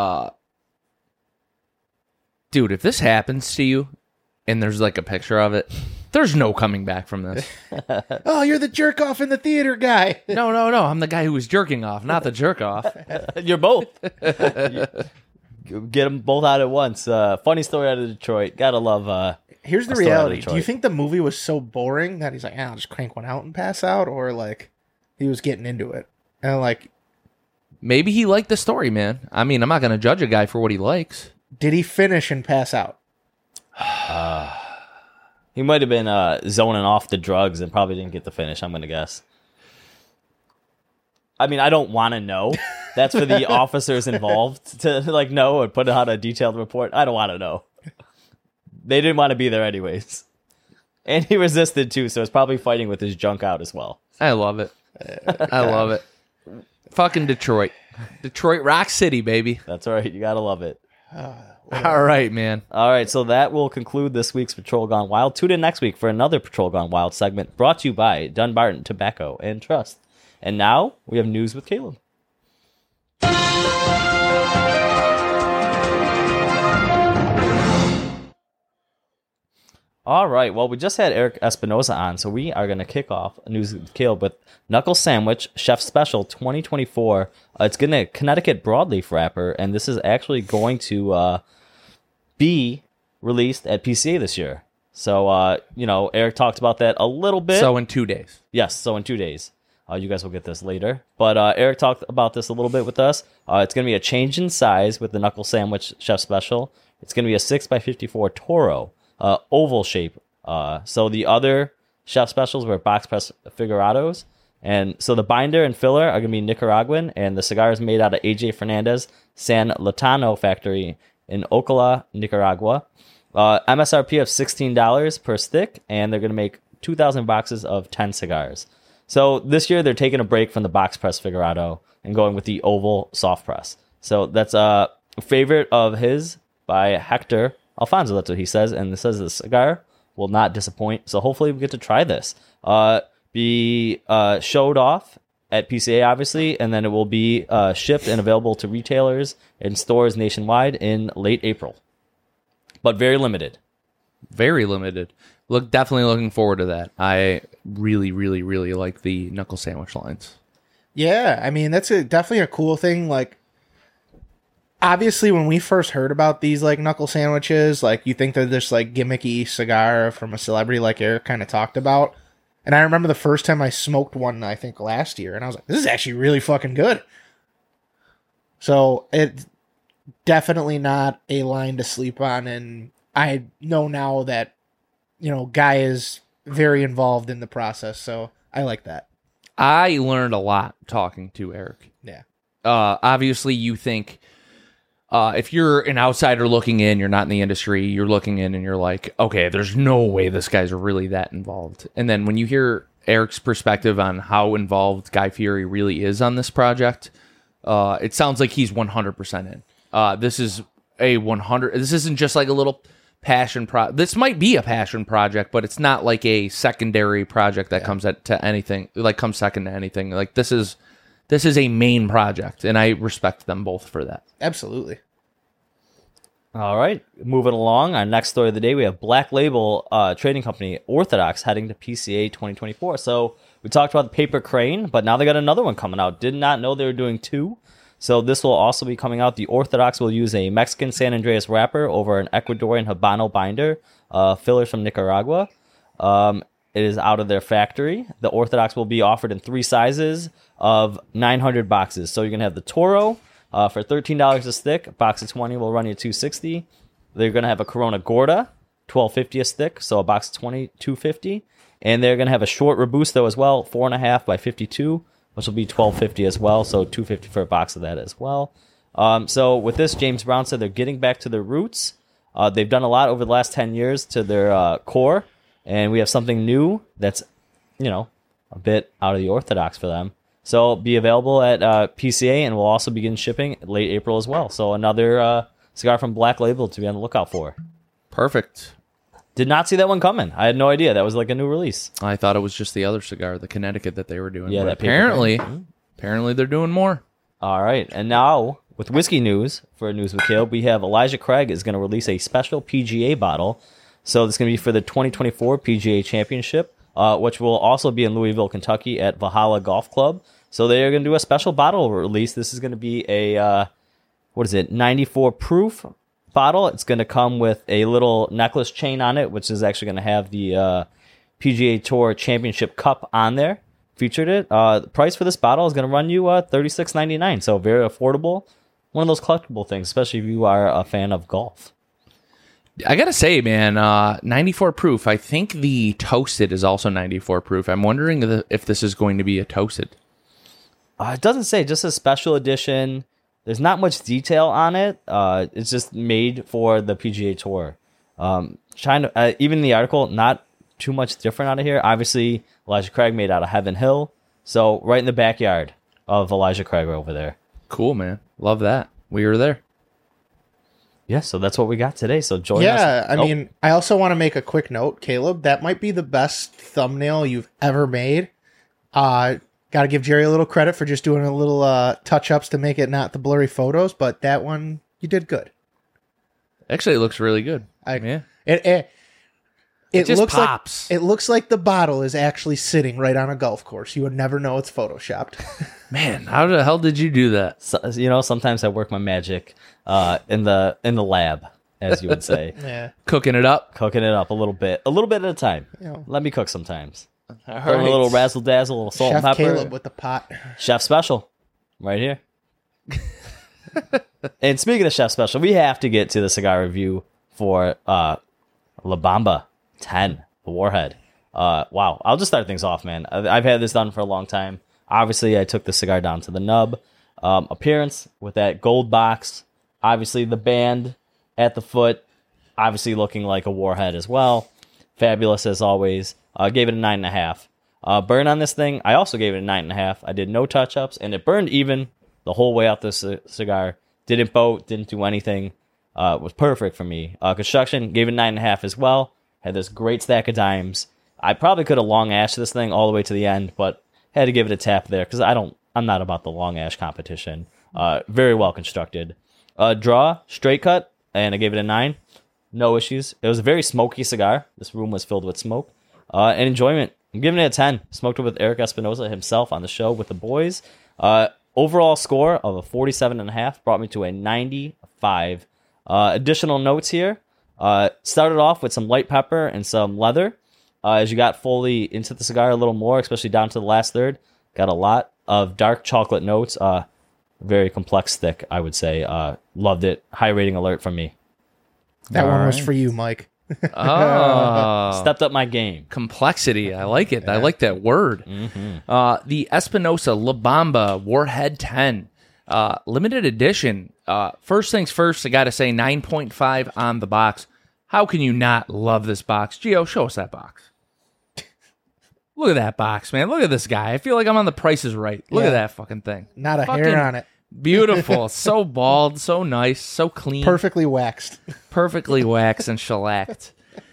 dude, if this happens to you, and there's like a picture of it, there's no coming back from this. Oh, you're the jerk off in the theater guy. No. I'm the guy who was jerking off, not the jerk off. You're both. Get them both out at once. Funny story out of Detroit. Gotta love. Here's the reality. Do you think the movie was so boring that he's like, I'll just crank one out and pass out? Or like he was getting into it? And like, maybe he liked the story, man. I mean, I'm not going to judge a guy for what he likes. Did he finish and pass out? He might have been zoning off the drugs and probably didn't get the finish, I'm going to guess. I mean, I don't want to know. That's for the officers involved to like know and put out a detailed report. I don't want to know. They didn't want to be there anyways. And he resisted too, so it's probably fighting with his junk out as well. I love it. I love it. Fucking Detroit. Detroit Rock City, baby. That's right. You got to love it. All right, man. All right, so that will conclude this week's Patrol Gone Wild. Tune in next week for another Patrol Gone Wild segment brought to you by Dunbarton Tobacco and Trust. And now we have news with Caleb. All right, well, we just had Eric Espinosa on, so we are going to kick off news with Caleb with Knuckle Sandwich Chef Special 2024. It's going to Connecticut Broadleaf wrapper, and this is actually going to be released at PCA this year. So, Eric talked about that a little bit. So in 2 days. Yes, so in 2 days. You guys will get this later. But Eric talked about this a little bit with us. It's going to be a change in size with the Knuckle Sandwich Chef Special. It's going to be a 6x54 Toro, oval shape. So the other Chef Specials were box press figurados. And so the binder and filler are going to be Nicaraguan, and the cigar is made out of AJ Fernandez San Latano factory in Ocala, Nicaragua. MSRP of $16 per stick, and they're going to make 2,000 boxes of 10 cigars. So this year they're taking a break from the box press Figurado and going with the oval soft press. So that's a favorite of his by Hector Alfonso. That's what he says, and it says the cigar will not disappoint. So hopefully we get to try this. Be showed off at PCA, obviously, and then it will be shipped and available to retailers and stores nationwide in late April. But very limited. Very limited. Definitely looking forward to that. I really, really, really like the knuckle sandwich lines. Yeah, I mean, that's definitely a cool thing. Like, obviously, when we first heard about these, like, knuckle sandwiches, like, you think they're this, like, gimmicky cigar from a celebrity like Eric kind of talked about. And I remember the first time I smoked one, I think, last year, and I was like, this is actually really fucking good. So, it's definitely not a line to sleep on, and I know now that, you know, Guy is very involved in the process, so I like that. I learned a lot talking to Eric. Yeah. Obviously, you think if you're an outsider looking in, you're not in the industry, you're looking in and you're like, okay, there's no way this guy's really that involved. And then when you hear Eric's perspective on how involved Guy Fieri really is on this project, it sounds like he's 100% in. This is a 100. This isn't just like a little passion this might be a passion project, but it's not like a secondary project that comes to anything, like comes second to anything. Like this is a main project, and I respect them both for that. Absolutely. All right, moving along. Our next story of the day, we have Black Label trading company Orthodox heading to PCA 2024. So we talked about the Paper Crane, but now they got another one coming out. Did not know they were doing two. So this will also be coming out. The Orthodox will use a Mexican San Andreas wrapper over an Ecuadorian Habano binder, fillers from Nicaragua. It is out of their factory. The Orthodox will be offered in 3 sizes of 900 boxes. So you're going to have the Toro for $13 a stick. A box of 20 will run you $260. They're going to have a Corona Gorda, $12.50 a stick. So a box of 20, $250. And they're going to have a short Robusto as well, 4.5 by 52. Which will be $12.50 as well, so $250 for a box of that as well. So with this, James Brown said they're getting back to their roots. They've done a lot over the last 10 years to their core, and we have something new that's, you know, a bit out of the orthodox for them. So it'll be available at PCA, and we'll also begin shipping late April as well. So another cigar from Black Label to be on the lookout for. Perfect. Did not see that one coming. I had no idea. That was like a new release. I thought it was just the other cigar, the Connecticut, that they were doing. Yeah, but that Paper apparently they're doing more. All right. And now, with whiskey news, for News with Caleb, we have Elijah Craig is going to release a special PGA bottle. So this is going to be for the 2024 PGA Championship, which will also be in Louisville, Kentucky at Valhalla Golf Club. So they are going to do a special bottle release. This is going to be a, 94 proof bottle. It's going to come with a little necklace chain on it, which is actually going to have the PGA Tour Championship Cup on there. Featured it. The price for this bottle is going to run you $36.99, so very affordable. One of those collectible things, especially if you are a fan of golf. I gotta say, man, 94 proof. I think the toasted is also 94 proof. I'm wondering if this is going to be a toasted. It doesn't say, just a special edition. There's not much detail on it. It's just made for the PGA Tour. Even the article, not too much different out of here. Obviously, Elijah Craig made out of Heaven Hill. So right in the backyard of Elijah Craig over there. Cool, man. Love that. We were there. Yeah, so that's what we got today. So join us. Yeah, I mean, I also want to make a quick note, Caleb. That might be the best thumbnail you've ever made. Got to give Jerry a little credit for just doing a little touch-ups to make it not the blurry photos, but that one, you did good. Actually, it looks really good. Yeah. It just looks pops. It looks like the bottle is actually sitting right on a golf course. You would never know it's photoshopped. Man, how the hell did you do that? So, sometimes I work my magic in the lab, as you would say. Yeah. Cooking it up? Cooking it up a little bit at a time. Yeah. Let me cook sometimes. All Throw in a little razzle dazzle, a little salt Chef and pepper. Caleb with the pot. Chef Special, right here. And speaking of Chef Special, we have to get to the cigar review for La Bamba 10, the Warhead. Wow, I'll just start things off, man. I've had this done for a long time. Obviously, I took the cigar down to the nub. Appearance with that gold box. Obviously, the band at the foot. obviously looking like a warhead as well. Fabulous as always. Gave it a 9.5. Burn on this thing, I also gave it a 9.5. I did no touch-ups, and it burned even the whole way out this cigar. Didn't boat, didn't do anything. It was perfect for me. Construction, gave it 9.5 as well. Had this great stack of dimes. I probably could have long ashed this thing all the way to the end, but had to give it a tap there because I'm not about the long ash competition. Very well constructed. Draw, straight cut, and I gave it a 9. No issues. It was a very smoky cigar. This room was filled with smoke. And enjoyment. I'm giving it a 10. Smoked it with Eric Espinosa himself on the show with the boys. Overall score of a 47.5 brought me to a 95. Additional notes here. Started off with some light pepper and some leather. As you got fully into the cigar a little more, especially down to the last third, got a lot of dark chocolate notes. Very complex stick, I would say. Loved it. High rating alert from me. That All one was right. for you, Mike. Oh, Stepped up my game. complexity. I like it. I like that word. The Espinosa La Bamba Warhead 10. Limited edition. First things first, I got to say 9.5 on the box. How can you not love this box? Gio, show us that box. Look at that box, man. Look at this guy. I feel like I'm on The Price is Right. Look Yeah. at that fucking thing. Not a Fucking hair on it. Beautiful. So bald, so nice, so clean. Perfectly waxed. Perfectly waxed and shellacked.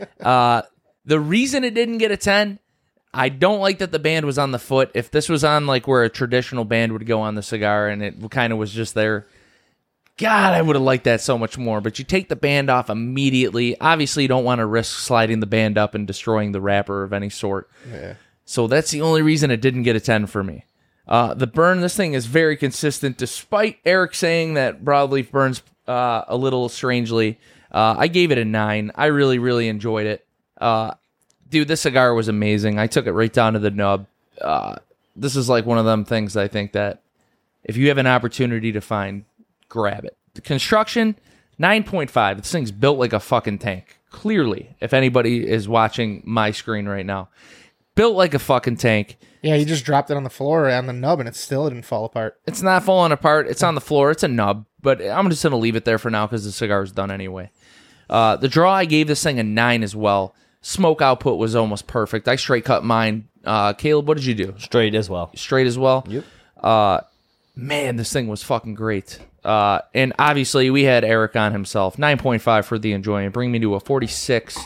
The reason it didn't get a 10, I don't like that the band was on the foot. If this was on like where a traditional band would go on the cigar and it kind of was just there, God, I would have liked that so much more. But you take the band off immediately. Obviously, you don't want to risk sliding the band up and destroying the wrapper of any sort. Yeah. So that's the only reason it didn't get a 10 for me. The burn, this thing is very consistent, despite Eric saying that broadleaf burns a little strangely. I gave it a 9. I really, really enjoyed it. Dude, this cigar was amazing. I took it right down to the nub. This is like one of them things I think that if you have an opportunity to find, grab it. The construction, 9.5. This thing's built like a fucking tank. Clearly, if anybody is watching my screen right now. Built like a fucking tank. Yeah, you just dropped it on the floor on the nub and it still didn't fall apart. It's not falling apart. It's on the floor. It's a nub, but I'm just going to leave it there for now because the cigar is done anyway. The draw, I gave this thing a 9 as well. Smoke output was almost perfect. I straight cut mine. Caleb, what did you do? Straight as well. Straight as well? Yep. Man, this thing was fucking great. And obviously, we had Eric on himself. 9.5 for the enjoyment. Bring me to a 46,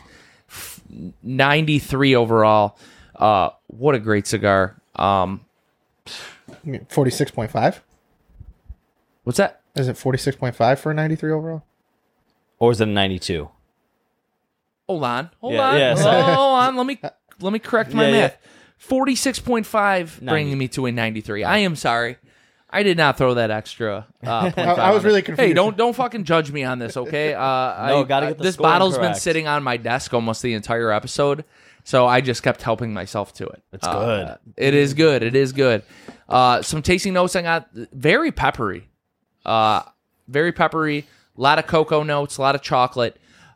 93 overall. What a great cigar. 46.5? What's that? Is it 46.5 for a 93 overall? Or is it a 92? Hold on. Hold Yeah, on. yeah, Hold sorry. on. Let me correct my Yeah, yeah. math. 46.5 bringing me to a 93. I am sorry. I did not throw that extra 0.5 I was on really it. confused. Hey, don't fucking judge me on this, okay? No, gotta get the this scoring bottle's been correct. sitting on my desk almost the entire episode, so I just kept helping myself to it. It's good. It is good. It is good. Some tasting notes I got. Very peppery. Very peppery. A lot of cocoa notes. A lot of chocolate.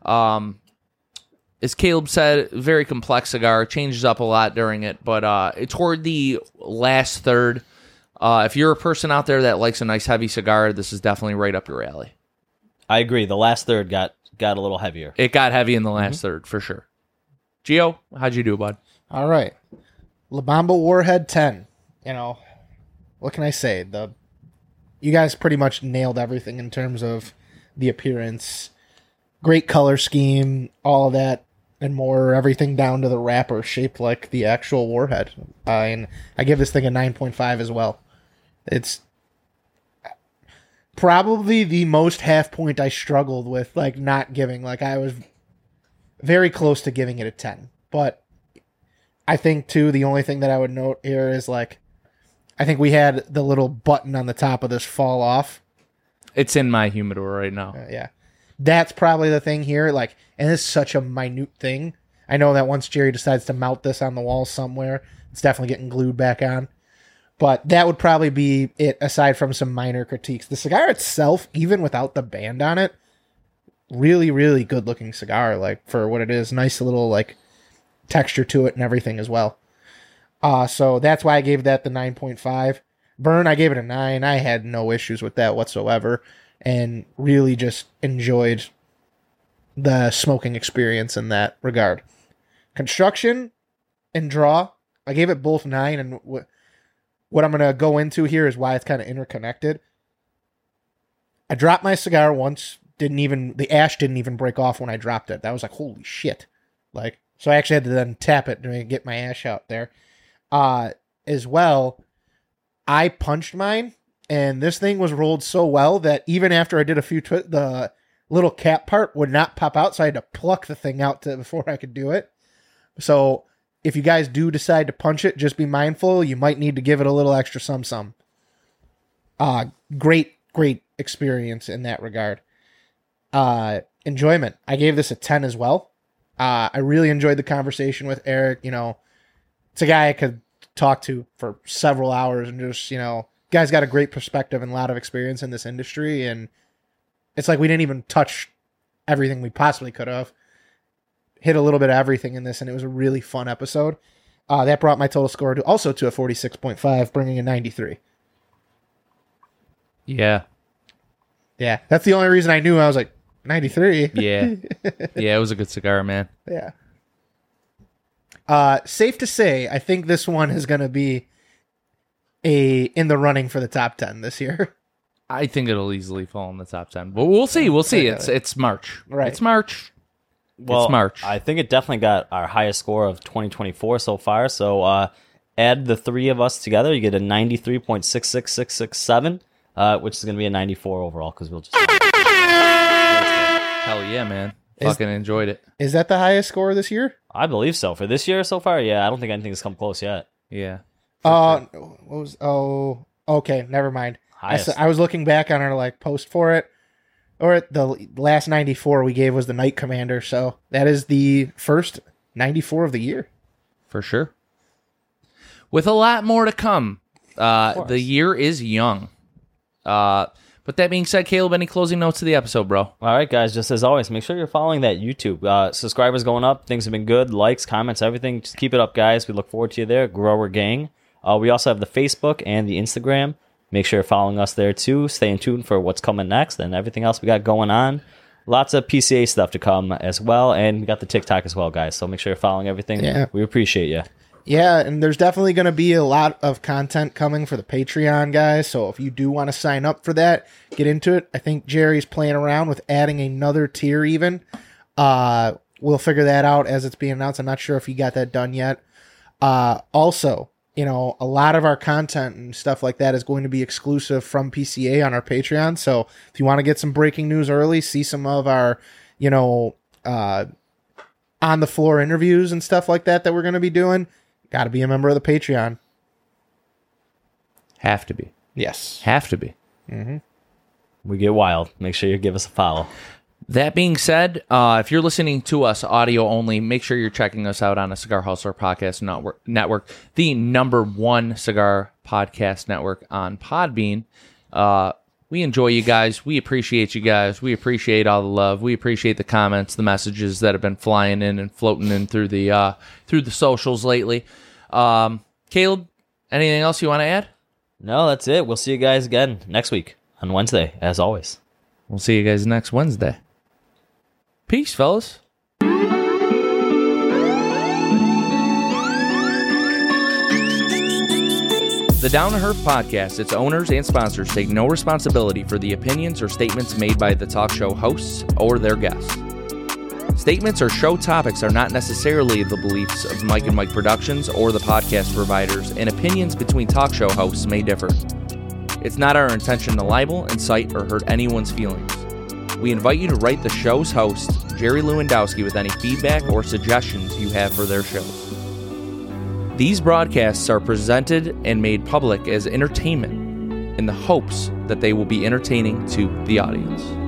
As Caleb said, very complex cigar. Changes up a lot during it, but toward the last third, if you're a person out there that likes a nice heavy cigar, this is definitely right up your alley. I agree. The last third got a little heavier. It got heavy in the last third for sure. Gio, how'd you do, bud? All right. La Bamba Warhead 10. You know, what can I say? You guys pretty much nailed everything in terms of the appearance. Great color scheme, all of that and more, everything down to the wrapper shaped like the actual Warhead. And I give this thing a 9.5 as well. It's probably the most half point I struggled with, like not giving. Like I was very close to giving it a 10. But I think too, the only thing that I would note here is like, I think we had the little button on the top of this fall off. It's in my humidor right now. Yeah. That's probably the thing here. Like, and it's such a minute thing. I know that once Jerry decides to mount this on the wall somewhere, it's definitely getting glued back on. But that would probably be it, aside from some minor critiques. The cigar itself, even without the band on it, really, really good looking cigar. Like, for what it is, nice little, like, texture to it and everything as well. So that's why I gave that the 9.5. Burn, I gave it a 9. I had no issues with that whatsoever. And really just enjoyed the smoking experience in that regard. Construction and draw, I gave it both 9, and what I'm going to go into here is why it's kind of interconnected. I dropped my cigar once, the ash didn't even break off when I dropped it. That was like, holy shit. Like, so I actually had to then tap it to get my ash out there. As well, I punched mine, and this thing was rolled so well that even after I did a few the little cap part would not pop out, so I had to pluck the thing out before I could do it. So if you guys do decide to punch it, just be mindful. You might need to give it a little extra some. Great experience in that regard. Enjoyment. I gave this a 10 as well. I really enjoyed the conversation with Eric. You know, it's a guy I could talk to for several hours, and just, you know, guy's got a great perspective and a lot of experience in this industry. And it's like we didn't even touch everything we possibly could have. Hit a little bit of everything in this, and it was a really fun episode. That brought my total score to a 46.5, bringing a 93. Yeah. Yeah, that's the only reason I knew. I was like, 93. Yeah. Yeah, it was a good cigar, man. Yeah. Safe to say, I think this one is going to be in the running for the top 10 this year. I think it'll easily fall in the top 10. But we'll see. It's March. Right. It's March. Well, it's March. I think it definitely got our highest score of 2024 so far. So add the three of us together, you get a 93.66667, which is going to be a 94 overall because we'll just... Hell yeah, man. Fucking enjoyed it. Is that the highest score this year? I believe so. For this year so far, yeah. I don't think anything has come close yet. Yeah. Okay, never mind. Highest. I was looking back on our post for it. Or the last 94 we gave was the Night Commander, so that is the first 94 of the year. For sure. With a lot more to come. The year is young. But that being said, Caleb, any closing notes to the episode, bro? All right, guys, just as always, make sure you're following that YouTube. Subscribers going up. Things have been good. Likes, comments, everything. Just keep it up, guys. We look forward to you there. Grower Gang. We also have the Facebook and the Instagram. Make sure you're following us there, too. Stay in tune for what's coming next and everything else we got going on. Lots of PCA stuff to come as well. And we got the TikTok as well, guys. So make sure you're following everything. Yeah. We appreciate you. Yeah, and there's definitely going to be a lot of content coming for the Patreon, guys. So if you do want to sign up for that, get into it. I think Jerry's playing around with adding another tier even. We'll figure that out as it's being announced. I'm not sure if he got that done yet. Also, you know, a lot of our content and stuff like that is going to be exclusive from PCA on our Patreon. So if you want to get some breaking news early, see some of our, you know, on the floor interviews and stuff like that we're going to be doing, got to be a member of the Patreon. Have to be. Yes. Have to be. Mm-hmm. We get wild. Make sure you give us a follow. That being said, if you're listening to us audio only, make sure you're checking us out on a Cigar Hustler Podcast Network, the #1 cigar podcast network on Podbean. We enjoy you guys. We appreciate you guys. We appreciate all the love. We appreciate the comments, the messages that have been flying in and floating in through the socials lately. Caleb, anything else you want to add? No, that's it. We'll see you guys again next week on Wednesday, as always. We'll see you guys next Wednesday. Peace, fellas. The Down to Earth podcast, its owners and sponsors take no responsibility for the opinions or statements made by the talk show hosts or their guests. Statements or show topics are not necessarily the beliefs of Mike and Mike Productions or the podcast providers, and opinions between talk show hosts may differ. It's not our intention to libel, incite, or hurt anyone's feelings. We invite you to write the show's host, Jerry Lewandowski, with any feedback or suggestions you have for their shows. These broadcasts are presented and made public as entertainment in the hopes that they will be entertaining to the audience.